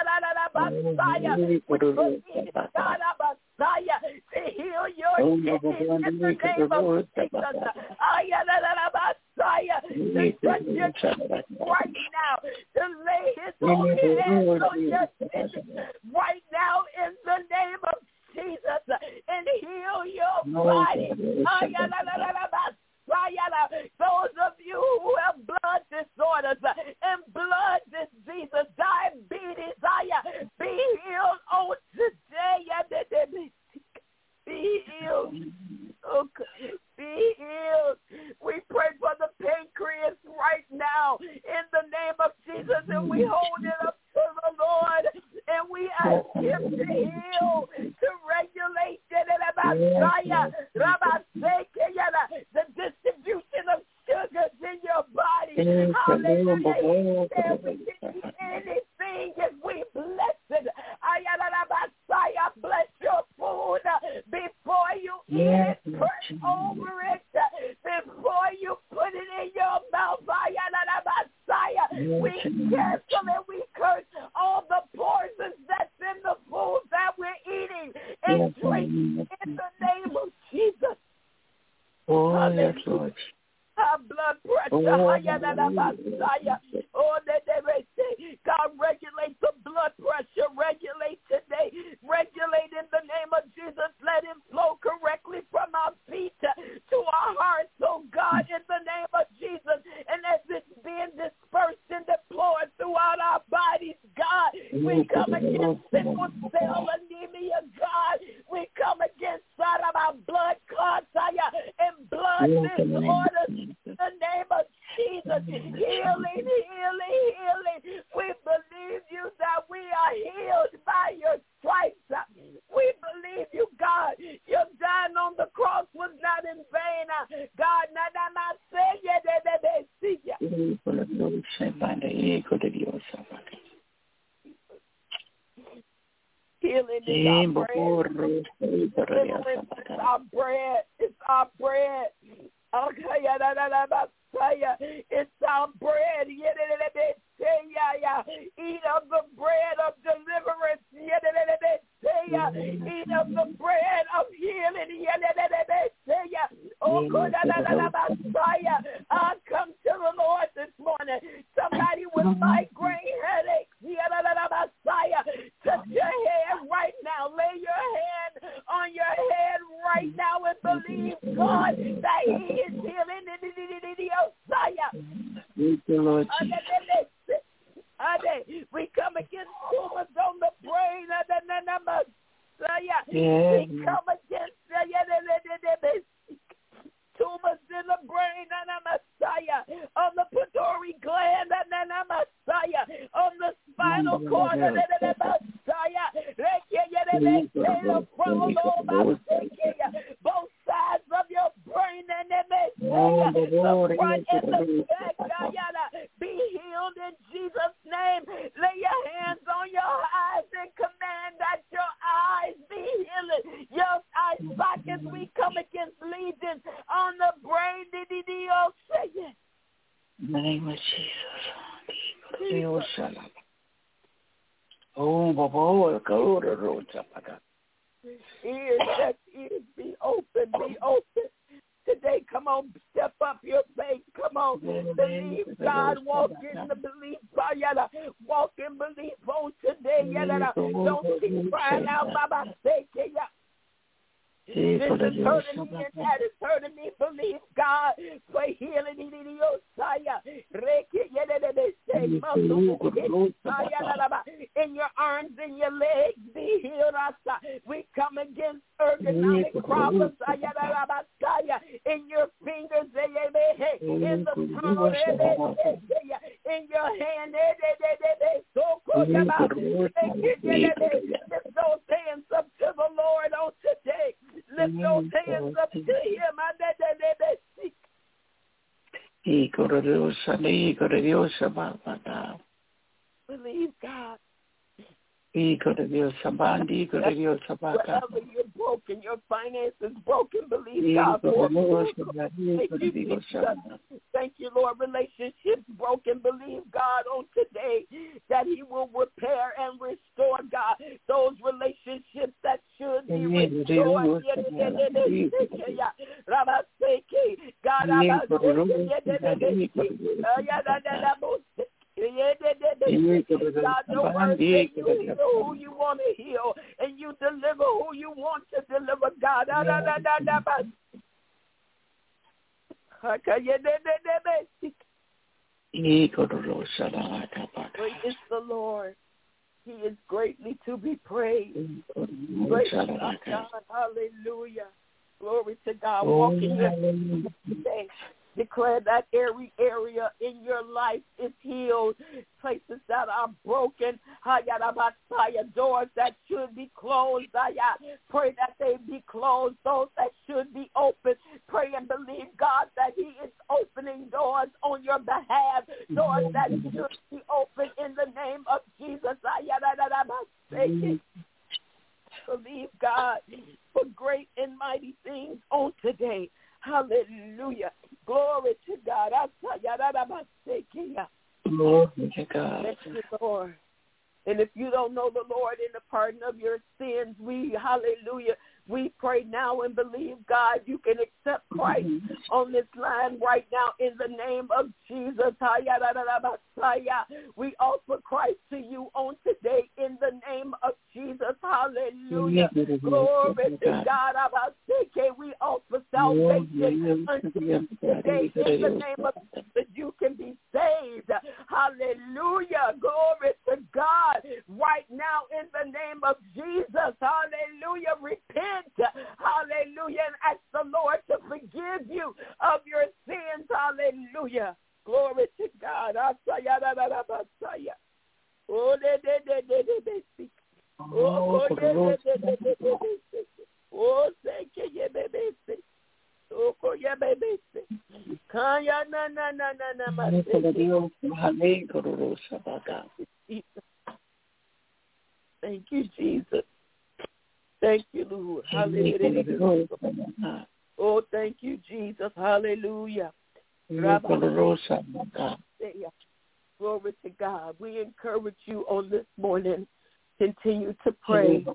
we believe God to heal your kidneys in the name of Jesus. To touch your kidneys right now, to lay his own hands on your kidneys right now in the name of Jesus, and heal your body. Those of you who have blood disorders and blood diseases, diabetes, be healed on today. Be healed. Okay. Be healed. We pray for the pancreas right now in the name of Jesus, and we hold it up to the Lord, and we ask him to heal, to regulate the distribution of sugars in your body. Hallelujah. Anything if we bless it. Bless your food before you eat it. Pray over it before you put it in your mouth. We cancel and we curse all the poisons that's in the food that we're eating and drinking in the name of Jesus. Yes, Lord. Our blood pressure. God, regulate the blood pressure. Regulate today. Regulate in the name of Jesus. Let it flow correctly from our feet to our hearts, oh God, in the name of Jesus. And as it's being dispersed and deployed throughout our bodies, God, we come against sickle cell anemia, God. We come against our blood clots and blood disorders in the name of Jesus. Healing. We believe you that we are healed by your stripes. We believe you, God. You're dying on the cross Healing is our bread. Deliverance is our bread. It's our bread. It's our bread. Eat of the bread of deliverance. Eat of the bread of healing. I come to the Lord this morning. Somebody with migraine headaches. Touch your head right now. Lay your hand on your head right now and believe God that He is healing. We come against tumors on the brain. We come against tumors in the brain, on the pituitary gland, on the spinal cord, both sides of your brain, the front and the back, be healed in Jesus' name. Lay your hands on your eyes and command that your eyes be healed. Your eye sockets, we come against legions on the brain. Say it. In the name of Jesus. Oh, go to road. Ears be open. Today, come on, step up your faith. Come on, believe God. Walk in the belief. Walk in belief on today. Don't keep crying out, Baba. This is hurting me and that is hurting me. Believe God for healing. In your arms, in your legs, be healed. We come against ergonomic problems. In your fingers, in the palm, in your hand. Lift those hands up to the Lord on today. Lift those hands up to Him. Believe God. Wherever you're broken, your finances broken, believe God. Thank you, Lord. Relationships broken, believe God on today that He will repair and restore, God, those relationships that should be restored. God, the word say you heal who you want to heal, and you deliver who you want to deliver, God. Great is the Lord. He is greatly to be praised. Great is our God. Hallelujah. Glory to God. Walk in your today. Declare that every area in your life is healed. Places that are broken. Doors that should be closed. Pray that they be closed. Those that should be open. Pray and believe God that He is opening doors on your behalf. Doors that should be open in the name of Jesus. Believe God for great and mighty things on today. Hallelujah. Glory to God. Glory to God. Thank you, Lord. And if you don't know the Lord in the pardon of your sins, we pray now and believe, God, you can accept Christ on this line right now in the name of Jesus. We offer Christ to you on today in the name of Jesus. Hallelujah. Glory to God. We offer salvation unto you today in the name of Jesus. You can be saved. Hallelujah. Glory to God. Right now in the name of Jesus. Hallelujah. Repent. Hallelujah. And ask the Lord to forgive you of your sins. Hallelujah. Glory to God. Thank you, Jesus. Thank you, Lord. Hallelujah. Oh, thank you, Jesus. Hallelujah. Glory to God. We encourage you on this morning. Continue to pray.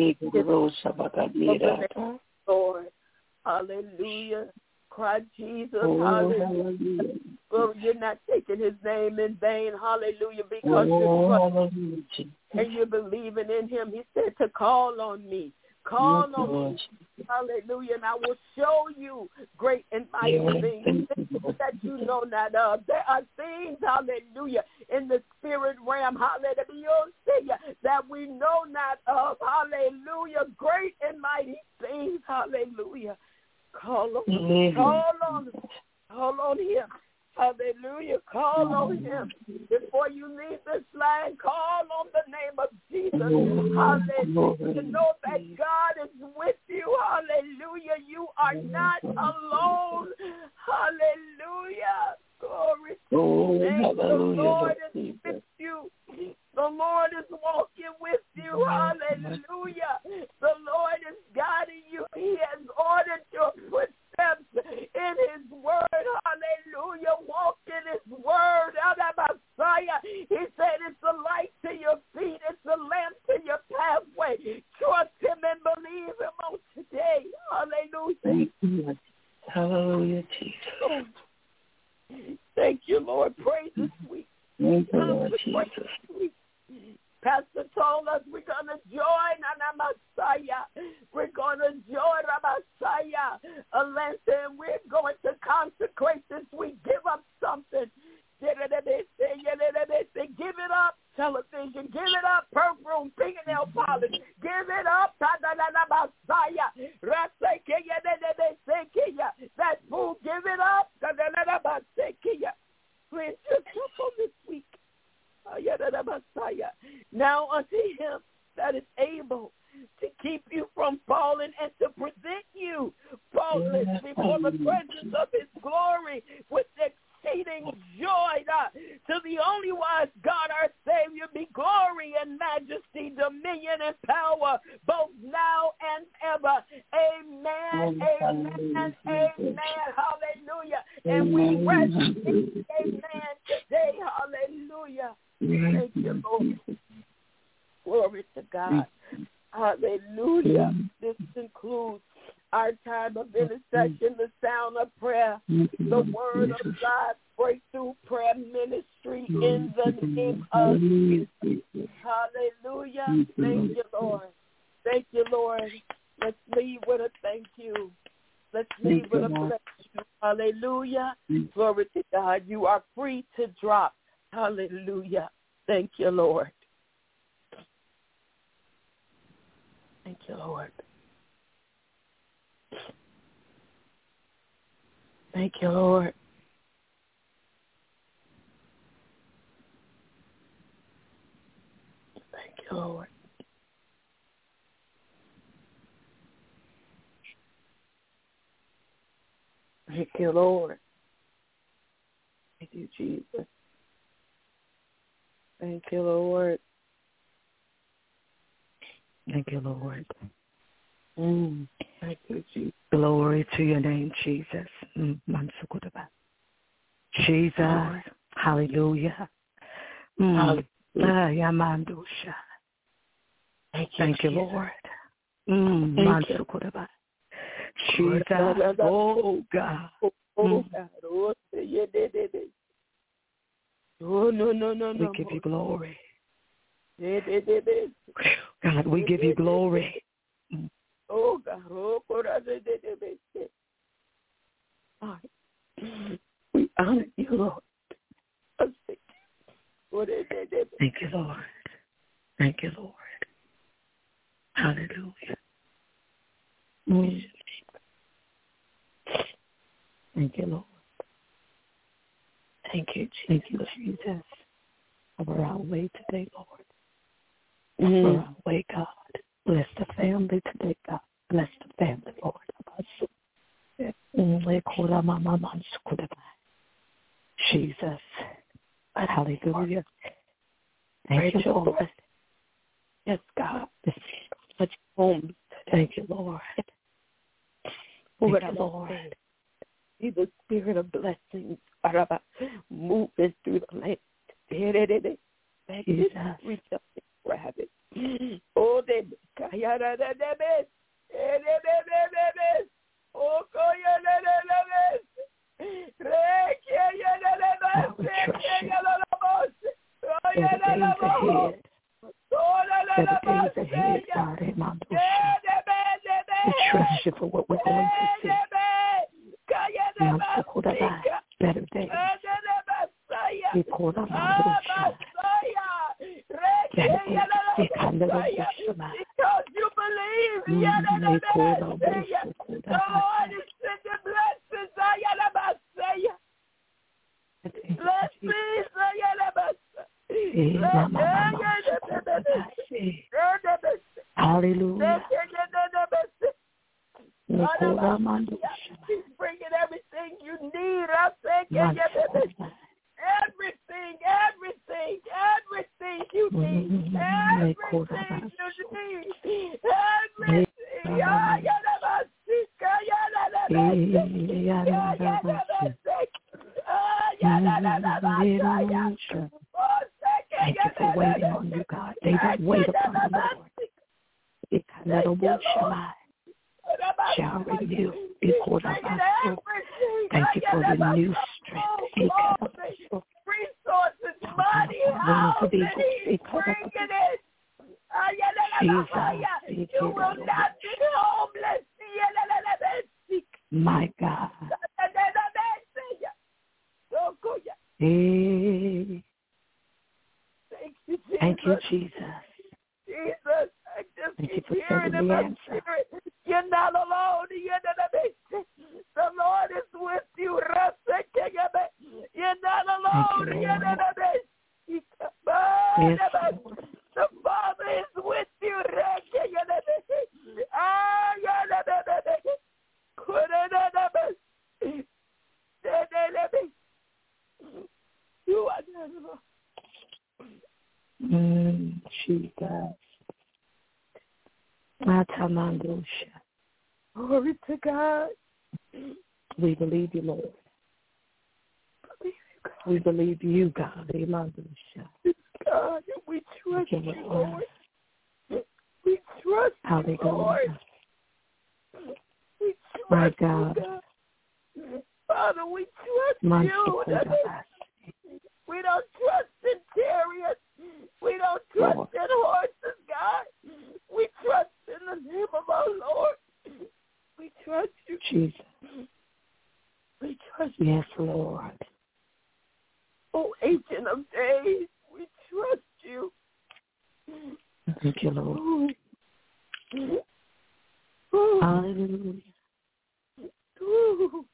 Lord. Hallelujah. Cry Jesus. Hallelujah. Well, you're not taking his name in vain. Hallelujah. Because you're trusting and you're believing in him. He said to call on me. Call on me. Hallelujah. And I will show you great and mighty things that you know not of. There are things, hallelujah, in the spirit realm, hallelujah, that we know not of. Hallelujah. Great and mighty things. Hallelujah. Call on him. Call on him. Hallelujah. Call on him. Before you leave this land, call on the name of Jesus. Hallelujah. Know that God is with you. Hallelujah. You are not alone. Hallelujah. Glory. The Lord is with you. The Lord is walking with you. Hallelujah. The Lord is guiding you. He has ordered your footsteps in his word. Hallelujah. Walk in his word. He said it's a light to your feet. It's a lamp to your pathway. Trust him and believe him on today. Hallelujah. Hallelujah, Jesus. Thank you, Lord. Praise this week. Thank you, Lord Jesus. Pastor told us we're going to join Messiah. We're going to join Messiah. And we're going to consecrate this week. Give up something. Give it up. Television. Give it up. Perfume. Fingernail polish. Give it up. Messiah. That food. Give it up. Cleanse yourself on this week. Now unto him that is able to keep you from falling and to present you faultless before the presence of his glory with exceeding joy. To the only wise God our Savior be glory and majesty, dominion and power, both now and ever. Amen, amen, amen. Hallelujah. And we rest in amen today. Hallelujah. Thank you, Lord. Glory to God. Hallelujah. This concludes our time of intercession, the sound of prayer, the word of God, breakthrough prayer ministry in the name of Jesus. Hallelujah. Thank you, Lord. Thank you, Lord. Let's leave with a thank you. Let's leave with a bless you. Hallelujah. Glory to God. You are free to drop. Hallelujah. Thank you, Lord. Thank you, Lord. Thank you, Lord. Thank you, Lord. Thank you, Lord. Thank you, Jesus. Thank you, Lord. Thank you, Lord. Thank you, Jesus. Glory to your name, Jesus. Jesus. Hallelujah. Thank you, Lord. Jesus. Oh, God. Oh, God. Oh, no. We give you glory. God, we give you glory. Oh, God. We honor you, Lord. Thank you, Lord. Thank you, Lord. Hallelujah. Thank you, Lord. Thank you, Jesus. Over our way today, Lord. Over our way, God. Bless the family today, God. Bless the family, Lord. Jesus. Hallelujah. Thank you, Lord. Yes, God. Touch homes. Thank you, Lord. Thank you, Lord. See the spirit of blessings moving through the land. Jesus. Reach up and grab it. Oh, they we trust you for what we're going to see. Better days. Because you believe. The Lord is sending blessings. Hallelujah. He's bringing everything you need. Everything you need. Thank you for waiting on you, God. They that wait upon the Lord shall renew. Thank you for the new strength. Resources, money, house, you will not be homeless. My God. Thank you, Jesus. Jesus, I just Thank you keep for hearing sending in the my answer. spirit. You're not alone. The Lord is with you. You're not alone. Yes, the Father is with you. You are not alone. Jesus. Glory to God. We believe you, Lord. We believe you, God. God, we trust you, Lord. We trust you, Lord. We trust you, God. Father, we trust you. We don't trust in chariots. We don't trust in horses, God. We trust in the name of our Lord. We trust you. Jesus. We trust you. Yes, Lord. Oh, Ancient of Days, we trust you. Thank you, Lord. Ooh. Hallelujah. Ooh.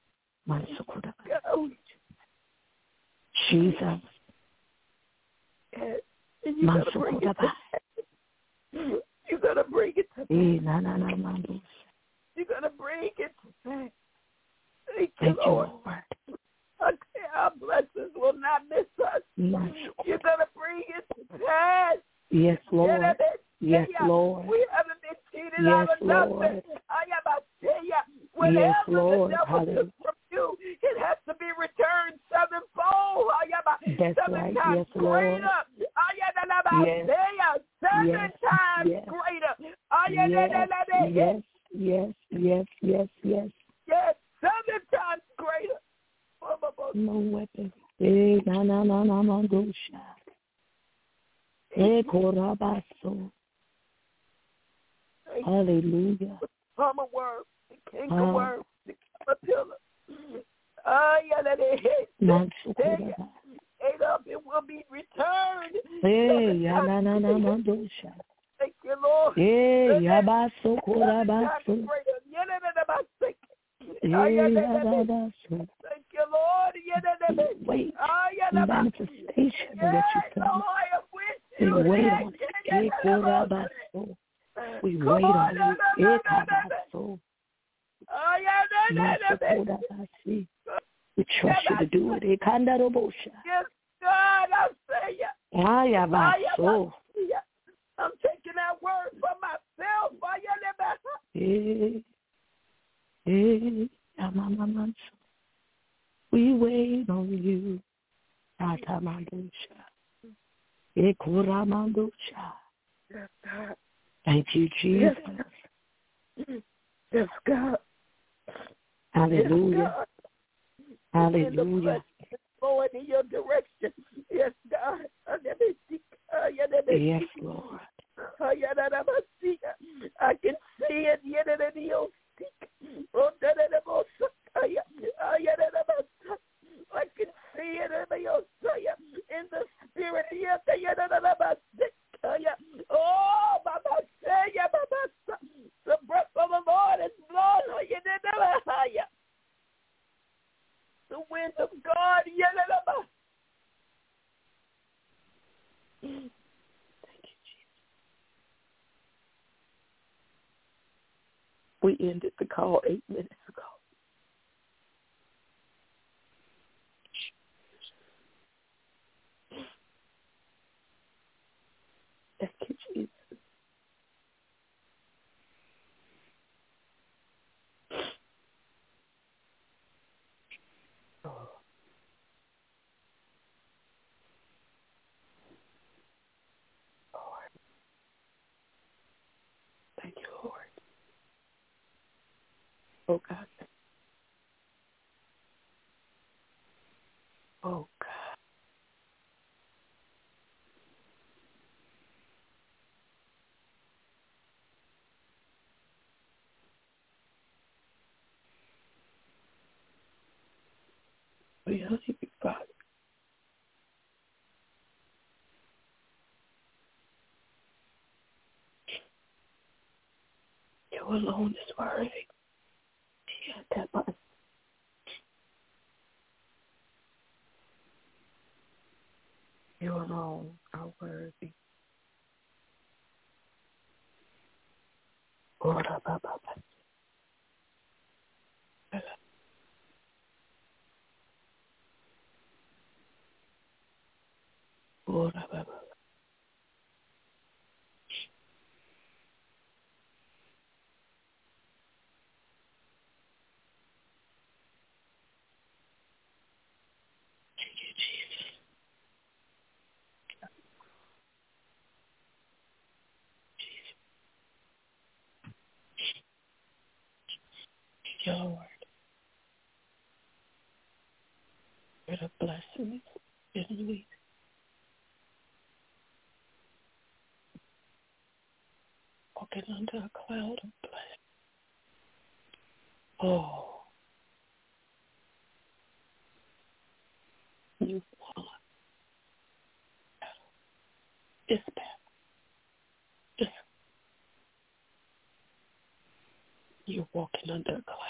Jesus. And you gotta bring it to pass. You gotta bring it to pass. You gotta bring it to pass. Thank you, Lord. Our blessings will not miss us. You're gonna bring it to pass. Yes, Lord. Yes, Lord. We haven't been cheated out of nothing. Whatever the devil took from you, it has to be returned sevenfold. That's seven times greater. Seven times greater. Yes. Yes, 7 times greater. No weapon. Hallelujah. The palmer worm, the canker worm, the caterpillar. Ate up, it will be returned. Thank you, Lord. Thank you, Lord. Wait, manifestation that you come. We wait on it. We wait on you. We trust you to do it. Yes, God, I say it. I'm taking that word for myself. We wait on you. Thank you, Jesus. Yes, God. Hallelujah. Yes, Hallelujah. Going in your direction. Yes, God. Yes, Lord. I can see it. I can see it in the spirit. Oh, the breath of the Lord is blowing. The wind of God. Thank you, Jesus. We ended the call 8 minutes ago. Thank you, Jesus. Oh. Lord. Thank you, Lord. Oh, God. Oh, God. We honor you, Father. You alone is worthy. You alone are worthy. Ora baba. Ora baba. Thank you, Jesus. Thank you, Lord. You're the blessing in me. Walking under a cloud of blessing. Oh. You won this battle. You're walking under a cloud.